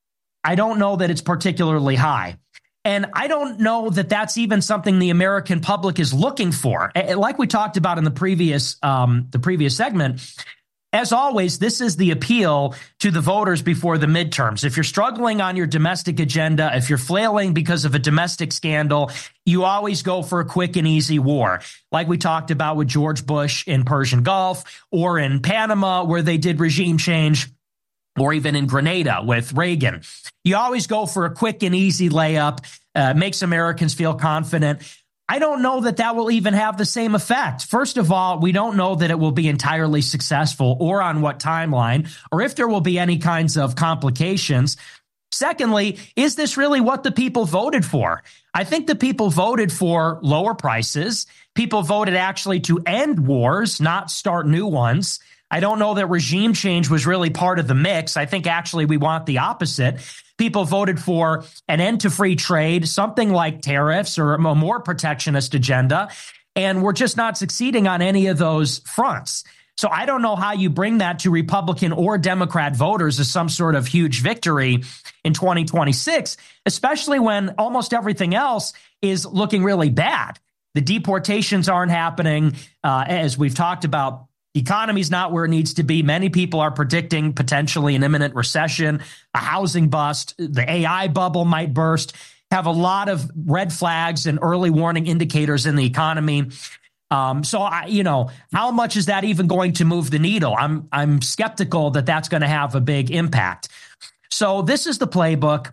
I don't know that it's particularly high. And I don't know that that's even something the American public is looking for. Like we talked about in the previous um, the previous segment, as always, this is the appeal to the voters before the midterms. If you're struggling on your domestic agenda, if you're flailing because of a domestic scandal, you always go for a quick and easy war, like we talked about with George Bush in Persian Gulf or in Panama, where they did regime change. or even in Grenada with Reagan. You always go for a quick and easy layup, uh, makes Americans feel confident. I don't know that that will even have the same effect. First of all, we don't know that it will be entirely successful or on what timeline, or if there will be any kinds of complications. Secondly, is this really what the people voted for? I think the people voted for lower prices. People voted actually to end wars, not start new ones. I don't know that regime change was really part of the mix. I think actually we want the opposite. People voted for an end to free trade, something like tariffs or a more protectionist agenda, and we're just not succeeding on any of those fronts. So I don't know how you bring that to Republican or Democrat voters as some sort of huge victory in twenty twenty-six, especially when almost everything else is looking really bad. The deportations aren't happening, uh, as we've talked about. The economy's not where it needs to be. Many people are predicting potentially an imminent recession, a housing bust, the A I bubble might burst, have a lot of red flags and early warning indicators in the economy. Um, so, I, you know, how much is that even going to move the needle? I'm I'm skeptical that that's going to have a big impact. So this is the playbook.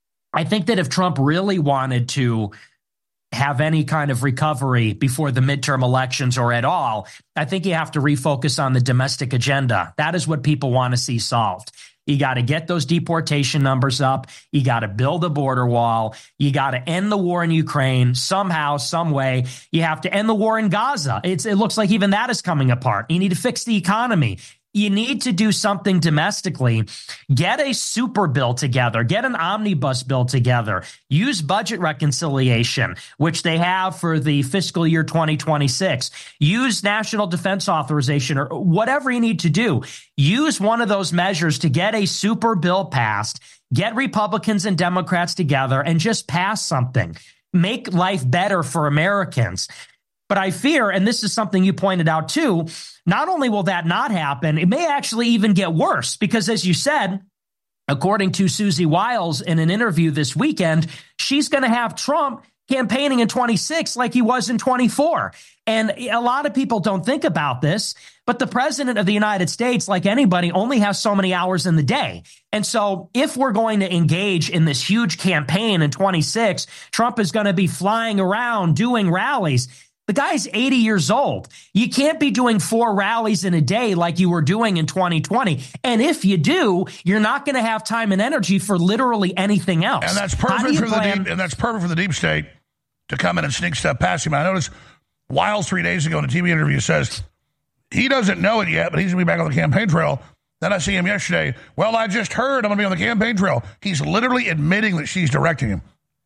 I think that if Trump really wanted to have any kind of recovery before the midterm elections or at all, I think you have to refocus on the domestic agenda. That is what people want to see solved. You got to get those deportation numbers up. You got to build a border wall. You got to end the war in Ukraine somehow, some way. You have to end the war in Gaza. It's, it looks like even that is coming apart. You need to fix the economy. You need to do something domestically. Get a super bill together. Get an omnibus bill together. Use budget reconciliation, which they have for the fiscal year twenty twenty-six. Use national defense authorization or whatever you need to do. Use one of those measures to get a super bill passed. Get Republicans and Democrats together and just pass something. Make life better for Americans. But I fear, and this is something you pointed out too, not only will that not happen, it may actually even get worse because, as you said, according to Susie Wiles in an interview this weekend, she's going to have Trump campaigning in twenty-six like he was in twenty-four. And a lot of people don't think about this, but the president of the United States, like anybody, only has so many hours in the day. And so if we're going to engage in this huge campaign in twenty-six, Trump is going to be flying around doing rallies. The guy's eighty years old. You can't be doing four rallies in a day like you were doing in twenty twenty. And if you do, you're not going to have time and energy for literally anything else. And that's perfect for the deep, and that's perfect for the deep state to come in and sneak stuff past him. I noticed Wiles three days ago in a T V interview says he doesn't know it yet, but he's going to be back on the campaign trail. Then I see him yesterday. Well, I just heard I'm going to be on the campaign trail. He's literally admitting that she's directing him.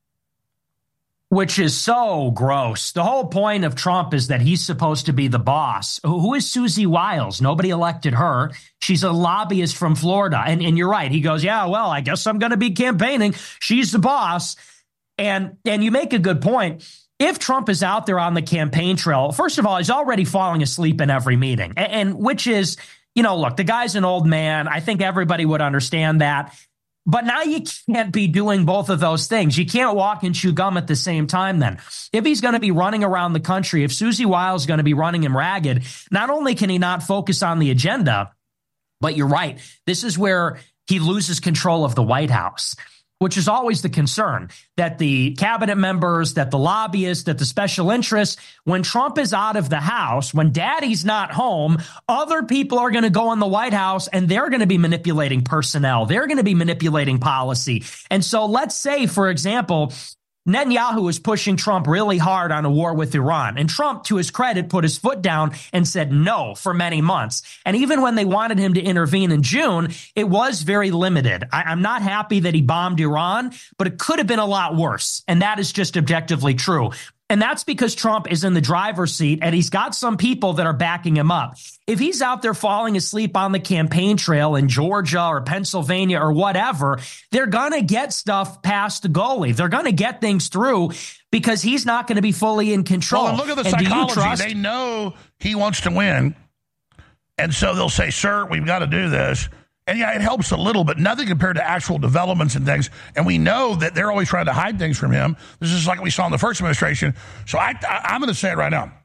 Which is so gross. The whole point of Trump is that he's supposed to be the boss. Who is Susie Wiles? Nobody elected her. She's a lobbyist from Florida. And, and you're right. He goes, yeah, well, I guess I'm going to be campaigning. She's the boss. And, and you make a good point. If Trump is out there on the campaign trail, first of all, he's already falling asleep in every meeting. And, and which is, you know, look, the guy's an old man. I think everybody would understand that. But now you can't be doing both of those things. You can't walk and chew gum at the same time then. If he's going to be running around the country, if Susie Wiles is going to be running him ragged, not only can he not focus on the agenda, but you're right. This is where he loses control of the White House, which is always the concern, that the cabinet members, that the lobbyists, that the special interests, when Trump is out of the House, when daddy's not home, other people are going to go in the White House and they're going to be manipulating personnel. They're going to be manipulating policy. And so let's say, for example, Netanyahu is pushing Trump really hard on a war with Iran. And Trump, to his credit, put his foot down and said no for many months. And even when they wanted him to intervene in June, it was very limited. I, I'm not happy that he bombed Iran, but it could have been a lot worse. And that is just objectively true. And that's because Trump is in the driver's seat and he's got some people that are backing him up. If he's out there falling asleep on the campaign trail in Georgia or Pennsylvania or whatever, they're going to get stuff past the goalie. They're going to get things through because he's not going to be fully in control. Well, and look at the and psychology. Trust- they know he wants to win. And so they'll say, sir, we've got to do this. And yeah, it helps a little, but nothing compared to actual developments and things. And we know that they're always trying to hide things from him. This is like we saw in the first administration. So I, I, I'm going to say it right now.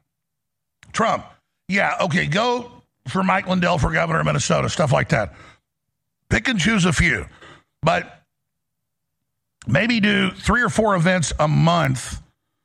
Trump, yeah, okay, go for Mike Lindell for governor of Minnesota, stuff like that. Pick and choose a few. But maybe do three or four events a month.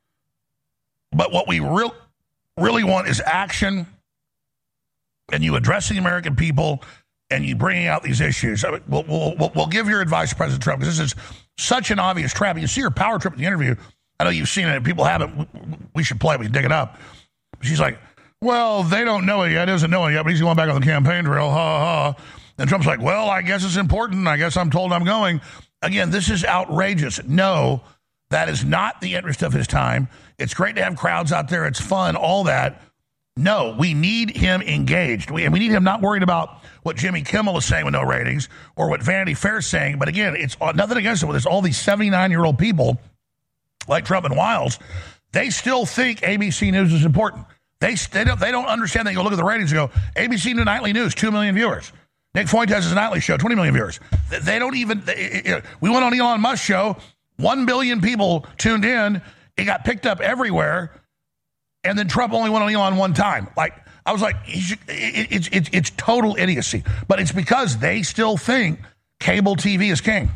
But what we real, really want is action, and you addressing the American people, and you bringing out these issues. I mean, we'll, we'll, we'll give your advice to President Trump, because this is such an obvious trap. You see her power trip in the interview. I know you've seen it. People haven't. We should play it. We can dig it up. She's like, well, they don't know it yet. He doesn't know it yet, but he's going back on the campaign trail. Ha, ha. And Trump's like, well, I guess it's important. I guess I'm told I'm going. Again, this is outrageous. No, that is not the interest of his time. It's great to have crowds out there. It's fun, all that. No, we need him engaged. We, and we need him not worried about what Jimmy Kimmel is saying with no ratings or what Vanity Fair is saying. But again, it's nothing against it. There's all these seventy-nine-year-old people like Trump and Wiles. They still think A B C News is important. They, they, don't, they don't understand that. You go look at the ratings and go, A B C News Nightly News, two million viewers. Nick Fuentes' nightly show, twenty million viewers. They, they don't even, they, we went on Elon Musk's show, one billion people tuned in. It got picked up everywhere. And then Trump only went on Elon one time. Like, I was like, he should, it, it, it, it's total idiocy. But it's because they still think cable T V is king.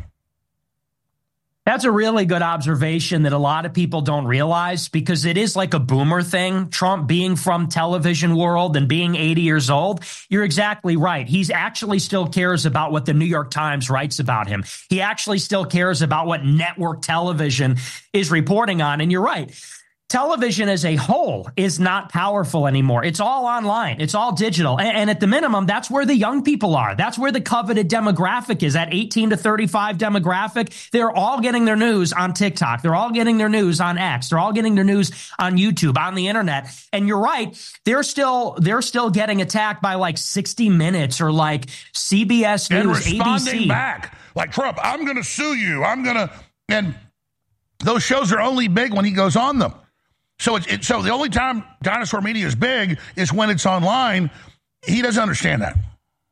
That's a really good observation that a lot of people don't realize, because it is like a boomer thing. Trump being from television world and being eighty years old. You're exactly right. He's actually still cares about what the New York Times writes about him. He actually still cares about what network television is reporting on. And you're right. Television as a whole is not powerful anymore. It's all online. It's all digital. And, and at the minimum, that's where the young people are. That's where the coveted demographic is, that eighteen to thirty-five demographic. They're all getting their news on TikTok. They're all getting their news on X. They're all getting their news on YouTube, on the internet. And you're right. They're still, they're still getting attacked by like sixty minutes or like C B S News, and responding A B C. Back. Like, Trump, I'm going to sue you. I'm going to, and those shows are only big when he goes on them. So it's it, so the only time dinosaur media is big is when it's online. He doesn't understand that.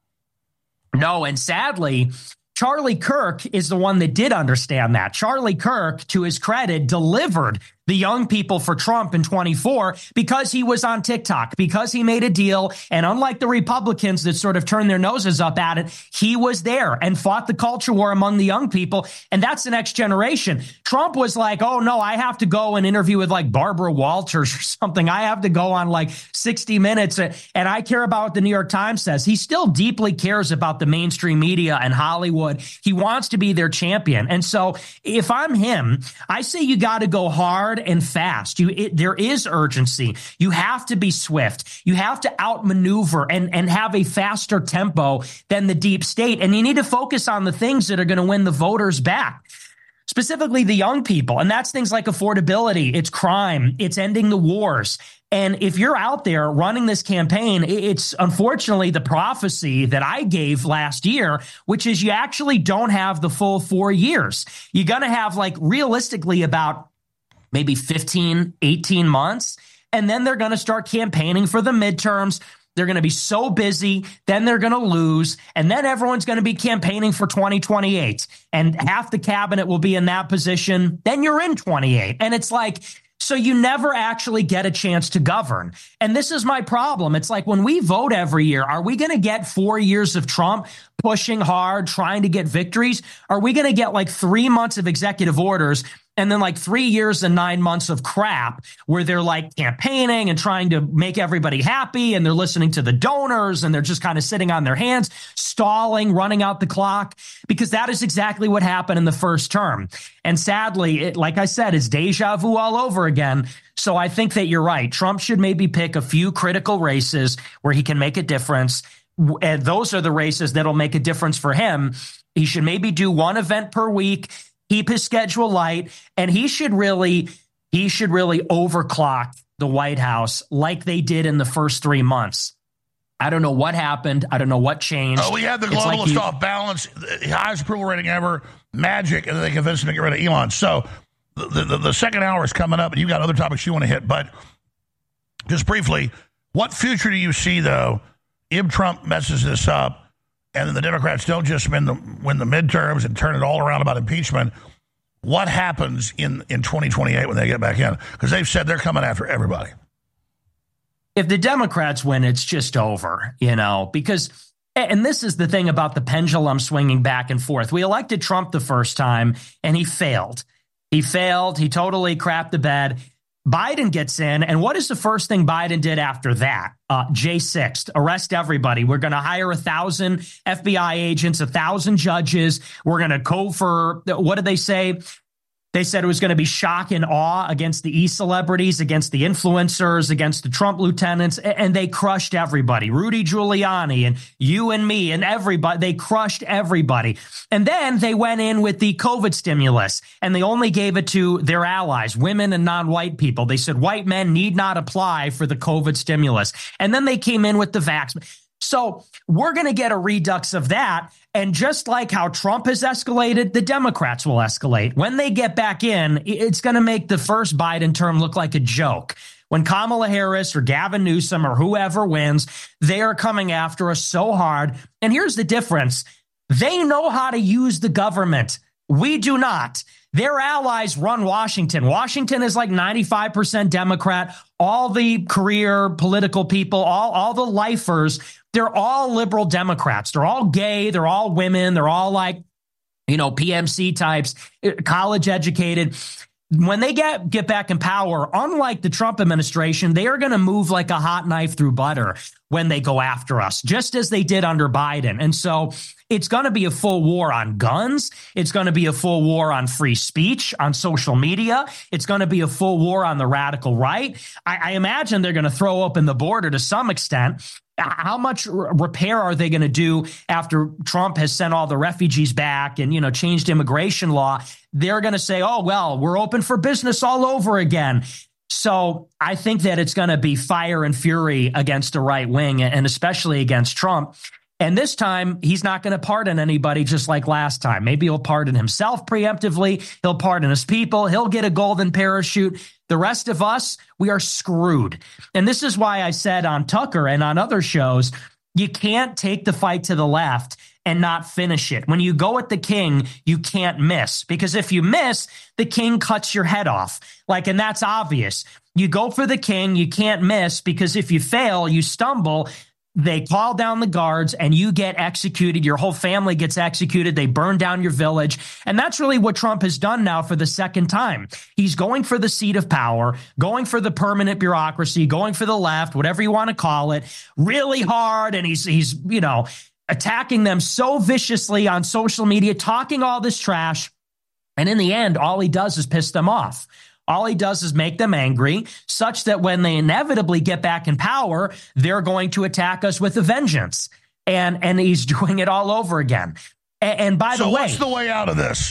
No, and sadly, Charlie Kirk is the one that did understand that. Charlie Kirk, to his credit, delivered the young people for Trump in twenty-four because he was on TikTok, because he made a deal. And unlike the Republicans that sort of turned their noses up at it, he was there and fought the culture war among the young people. And that's the next generation. Trump was like, oh, no, I have to go and interview with like Barbara Walters or something. I have to go on like sixty minutes. And I care about what the New York Times says. He still deeply cares about the mainstream media and Hollywood. He wants to be their champion. And so if I'm him, I say you got to go hard and fast. You, it, there is urgency. You have to be swift. You have to outmaneuver and, and have a faster tempo than the deep state. And you need to focus on the things that are going to win the voters back, specifically the young people. And that's things like affordability. It's crime. It's ending the wars. And if you're out there running this campaign, it's unfortunately the prophecy that I gave last year, which is you actually don't have the full four years. You're going to have like realistically about maybe fifteen, eighteen months. And then they're going to start campaigning for the midterms. They're going to be so busy. Then they're going to lose. And then everyone's going to be campaigning for twenty twenty-eight. And half the cabinet will be in that position. Then you're in twenty-eight. And it's like, so you never actually get a chance to govern. And this is my problem. It's like when we vote every year, are we going to get four years of Trump pushing hard, trying to get victories? Are we going to get like three months of executive orders and then like three years and nine months of crap where they're like campaigning and trying to make everybody happy and they're listening to the donors and they're just kind of sitting on their hands, stalling, running out the clock? Because that is exactly what happened in the first term. And sadly, it, like I said, it's deja vu all over again. So I think that you're right. Trump should maybe pick a few critical races where he can make a difference. And those are the races that'll make a difference for him. He should maybe do one event per week, keep his schedule light, and he should really, he should really overclock the White House like they did in the first three months. I don't know what happened. I don't know what changed. Oh, we had the globalist like off balance, the highest approval rating ever, magic, and then they convinced him to get rid of Elon. So the, the, the second hour is coming up, and you've got other topics you want to hit. But just briefly, what future do you see, though, if Trump messes this up and then the Democrats don't just win the win the midterms and turn it all around about impeachment? What happens in, in twenty twenty-eight when they get back in? Because they've said they're coming after everybody. If the Democrats win, it's just over, you know, because And this is the thing about the pendulum swinging back and forth. We elected Trump the first time, and he failed. He failed. He totally crapped the bed. Biden gets in, and what is the first thing Biden did after that? Uh, J six, arrest everybody. We're going to hire a thousand F B I agents, a thousand judges. We're going to go for, what did they say? They said it was going to be shock and awe against the e-celebrities, against the influencers, against the Trump lieutenants, and they crushed everybody. Rudy Giuliani and you and me and everybody, they crushed everybody. And then they went in with the COVID stimulus, and they only gave it to their allies, women and non-white people. They said white men need not apply for the COVID stimulus. And then they came in with the vax. So we're going to get a redux of that. And just like how Trump has escalated, the Democrats will escalate. When they get back in, it's going to make the first Biden term look like a joke. When Kamala Harris or Gavin Newsom or whoever wins, they are coming after us so hard. And here's the difference. They know how to use the government. We do not. Their allies run Washington. Washington is like ninety-five percent Democrat. All the career political people, all, all the lifers, they're all liberal Democrats. They're all gay. They're all women. They're all like, you know, P M C types, college educated. When they get, get back in power, unlike the Trump administration, they are going to move like a hot knife through butter when they go after us, just as they did under Biden. And so it's going to be a full war on guns. It's going to be a full war on free speech, on social media. It's going to be a full war on the radical right. I, I imagine they're going to throw open the border to some extent. How much repair are they going to do after Trump has sent all the refugees back and, you know, changed immigration law? They're going to say, oh, well, we're open for business all over again. So I think that it's going to be fire and fury against the right wing, and especially against Trump. And this time, he's not going to pardon anybody just like last time. Maybe he'll pardon himself preemptively. He'll pardon his people. He'll get a golden parachute. The rest of us, we are screwed. And this is why I said on Tucker and on other shows, you can't take the fight to the left and not finish it. When you go at the king, you can't miss, because if you miss, the king cuts your head off. Like, and that's obvious. You go for the king, you can't miss, because if you fail, you stumble, they call down the guards and you get executed. Your whole family gets executed. They burn down your village. And that's really what Trump has done now for the second time. He's going for the seat of power, going for the permanent bureaucracy, going for the left, whatever you want to call it, really hard. And he's, he's, you know, attacking them so viciously on social media, talking all this trash. And in the end, all he does is piss them off. All he does is make them angry, such that when they inevitably get back in power, they're going to attack us with a vengeance. And and he's doing it all over again. And, and by so the way, what's the way out of this?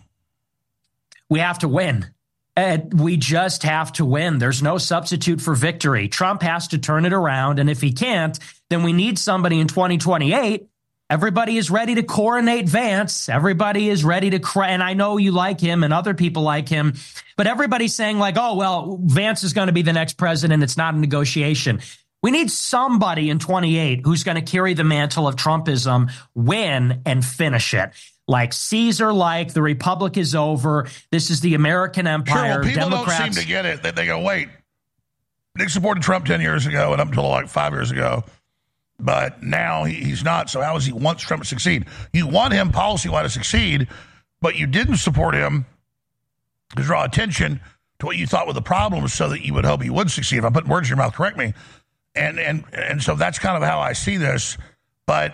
We have to win. And we just have to win. There's no substitute for victory. Trump has to turn it around. And if he can't, then we need somebody in twenty twenty-eight. Everybody is ready to coronate Vance. Everybody is ready to cry. And I know you like him and other people like him, but everybody's saying like, oh, well, Vance is going to be the next president. It's not a negotiation. We need somebody in twenty-eight who's going to carry the mantle of Trumpism, win and finish it. Like Caesar, like the Republic is over. This is the American empire. Sure, well, people Democrats don't seem to get it. They, they go, wait, Nick supported Trump ten years ago and up until like five years ago. But now he, he's not. So how does he want Trump to succeed? You want him policy-wise to succeed, but you didn't support him to draw attention to what you thought were the problems so that you would hope he would succeed. If I'm putting words in your mouth, correct me. And and and so that's kind of how I see this. But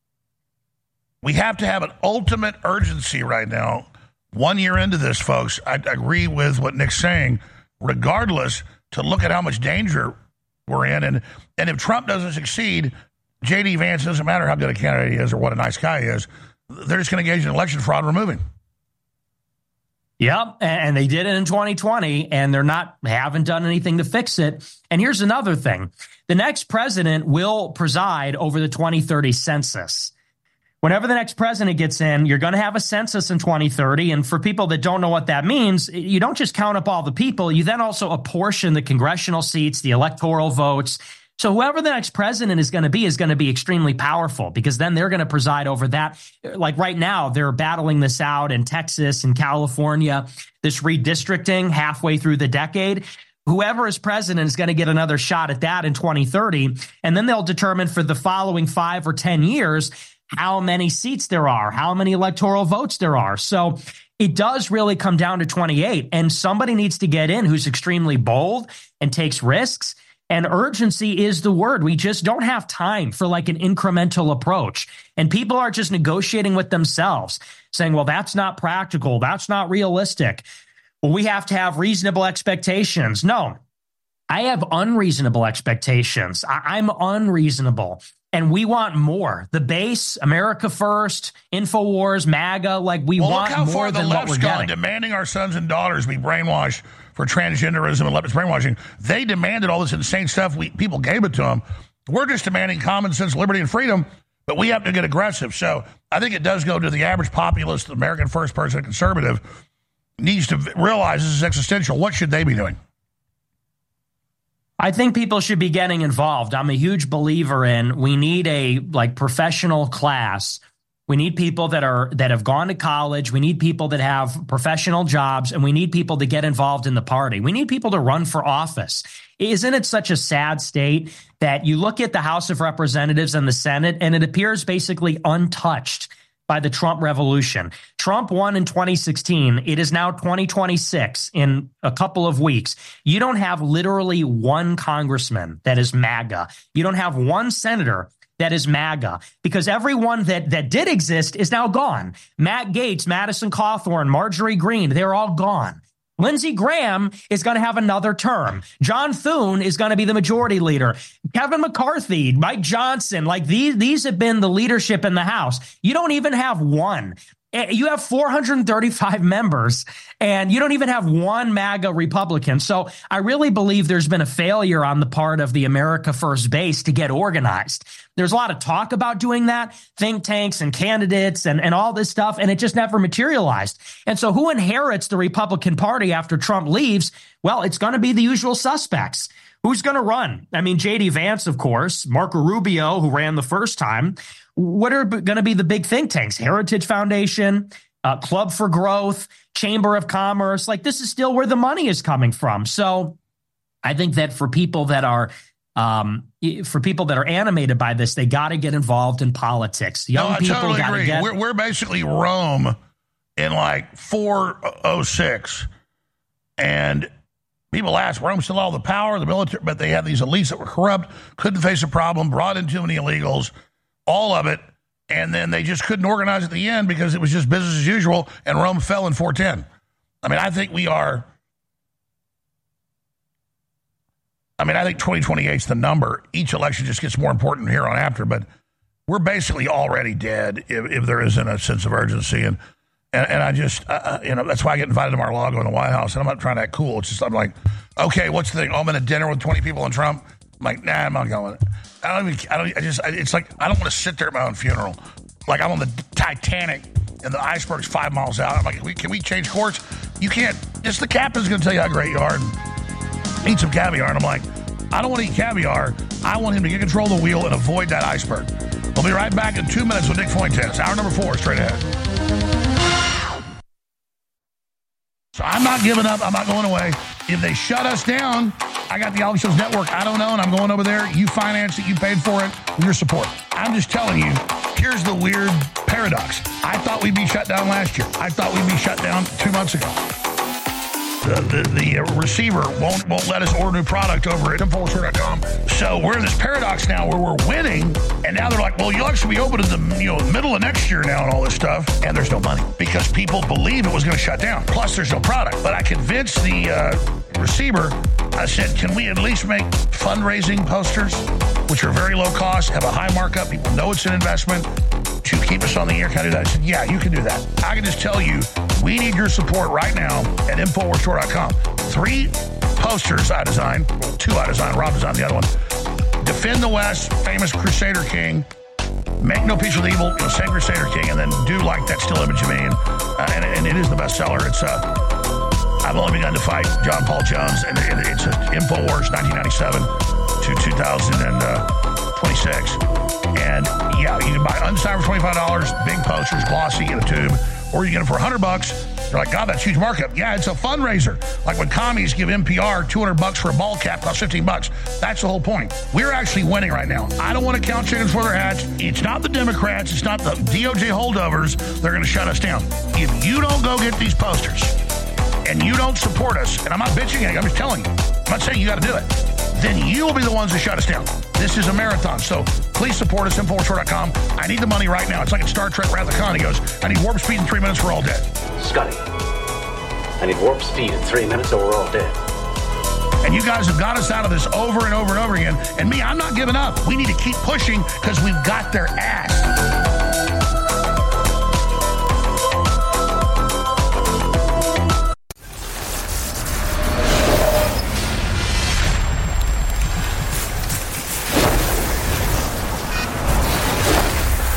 we have to have an ultimate urgency right now. One year into this, folks, I, I agree with what Nick's saying, regardless, to look at how much danger we're in. And, and if Trump doesn't succeed, J D. Vance, doesn't matter how good a candidate he is or what a nice guy he is, they're just going to engage in election fraud and remove him. Yep, and they did it in twenty twenty, and they're not haven't done anything to fix it. And here's another thing. The next president will preside over the twenty thirty census. Whenever the next president gets in, you're going to have a census in twenty thirty. And for people that don't know what that means, you don't just count up all the people. You then also apportion the congressional seats, the electoral votes. So whoever the next president is going to be is going to be extremely powerful, because then they're going to preside over that. Like right now, they're battling this out in Texas and California, this redistricting halfway through the decade. whoever is president is going to get another shot at that in twenty thirty. And then they'll determine for the following five or ten years how many seats there are, how many electoral votes there are. So it does really come down to twenty-eight. And somebody needs to get in who's extremely bold and takes risks. And urgency is the word. We just don't have time for like an incremental approach. And people are just negotiating with themselves, saying, well, that's not practical. That's not realistic. Well, we have to have reasonable expectations. No, I have unreasonable expectations. I- I'm unreasonable. And we want more. The base, America First, InfoWars, MAGA, like we well, want look how more far the than what left's we're gone, getting. demanding our sons and daughters be brainwashed for transgenderism and leftist brainwashing. They demanded all this insane stuff. We people gave it to them. We're just demanding common sense, liberty, and freedom, but we have to get aggressive. So I think it does go to the average populist, the American First person, conservative, needs to realize this is existential. What should they be doing? I think people should be getting involved. I'm a huge believer in we need a like professional class. We need people that are that have gone to college. We need people that have professional jobs, and we need people to get involved in the party. We need people to run for office. Isn't it such a sad state that you look at the House of Representatives and the Senate, and it appears basically untouched by the Trump revolution? Trump won in twenty sixteen. It is now twenty twenty-six in a couple of weeks. You don't have literally one congressman that is MAGA. You don't have one senator that is MAGA, because everyone that, that did exist is now gone. Matt Gaetz, Madison Cawthorn, Marjorie Greene, they're all gone. Lindsey Graham is going to have another term. John Thune is going to be the majority leader. Kevin McCarthy, Mike Johnson, like these, these have been the leadership in the House. You don't even have one. You have four hundred thirty-five members, and you don't even have one MAGA Republican. So I really believe there's been a failure on the part of the America First base to get organized. There's a lot of talk about doing that, think tanks and candidates and, and all this stuff, and it just never materialized. And so who inherits the Republican Party after Trump leaves? Well, it's going to be the usual suspects. Who's going to run? I mean, J D Vance, of course, Marco Rubio, who ran the first time. What are going to be the big think tanks? Heritage Foundation, uh, Club for Growth, Chamber of Commerce. Like, this is still where the money is coming from. So I think that for people that are um, for people that are animated by this, they got to get involved in politics. Young no, I people totally got to agree. get. We're, we're basically Rome in like four oh six, and people ask, Rome still all the power, the military, but they had these elites that were corrupt, couldn't face a problem, brought in too many illegals, all of it, and then they just couldn't organize at the end because it was just business as usual, and Rome fell in four ten. I mean, I think we are, I mean, I think twenty twenty-eight is the number. Each election just gets more important here on after, but we're basically already dead if, if there isn't a sense of urgency. And And, and I just, uh, you know, that's why I get invited to Mar-a-Lago in the White House. And I'm not trying to act cool. It's just, I'm like, okay, what's the thing? Oh, I'm in a dinner with twenty people and Trump. I'm like, nah, I'm not going. I don't even, I don't, I just, I, it's like, I don't want to sit there at my own funeral. Like I'm on the Titanic and the iceberg's five miles out. I'm like, can we, can we change course? You can't. Just the captain's going to tell you how great you are and eat some caviar. And I'm like, I don't want to eat caviar. I want him to get control of the wheel and avoid that iceberg. We'll be right back in two minutes with Nick Fuentes. Hour number four, straight ahead. So I'm not giving up. I'm not going away. If they shut us down, I got the Alex Jones Network. I don't know, and I'm going over there. You finance it. You paid for it with your support. I'm just telling you, here's the weird paradox. I thought we'd be shut down last year. I thought we'd be shut down two months ago. The, the, the receiver won't won't let us order new product over at info store dot com. So we're in this paradox now where we're winning, and now they're like, well, you'll actually be open in the you know middle of next year now and all this stuff, and there's no money because people believe it was going to shut down. Plus, there's no product. But I convinced the uh, receiver. I said, can we at least make fundraising posters, which are very low cost, have a high markup, people know it's an investment, to keep us on the air? Can I do that? I said, yeah, you can do that. I can just tell you, we need your support right now at info store dot com. Three posters I designed. Well, two I designed. Rob designed the other one. Defend the West, famous Crusader King. Make no peace with evil, you know, same Crusader King, and then do like that still image of me. And, uh, and, and it is the bestseller. It's uh, I've only begun to fight John Paul Jones, and it's uh, InfoWars nineteen ninety-seven to two thousand twenty-six. And yeah, you can buy unsigned for twenty-five dollars, big posters, glossy in a tube, or you get them for one hundred bucks. They're like, God, that's huge markup. Yeah, it's a fundraiser. Like when commies give N P R two hundred bucks for a ball cap, costs fifteen bucks. That's the whole point. We're actually winning right now. I don't want to count chickens for their hats. It's not the Democrats. It's not the D O J holdovers. They're going to shut us down. If you don't go get these posters and you don't support us, and I'm not bitching at you, I'm just telling you, I'm not saying you got to do it, then you will be the ones that shut us down. This is a marathon, so please support us, info wars dot com. I need the money right now. It's like in Star Trek Wrath of Khan. He goes, I need warp speed in three minutes, we're all dead. Scotty, I need warp speed in three minutes or we're all dead. And you guys have got us out of this over and over and over again. And me, I'm not giving up. We need to keep pushing because we've got their ass.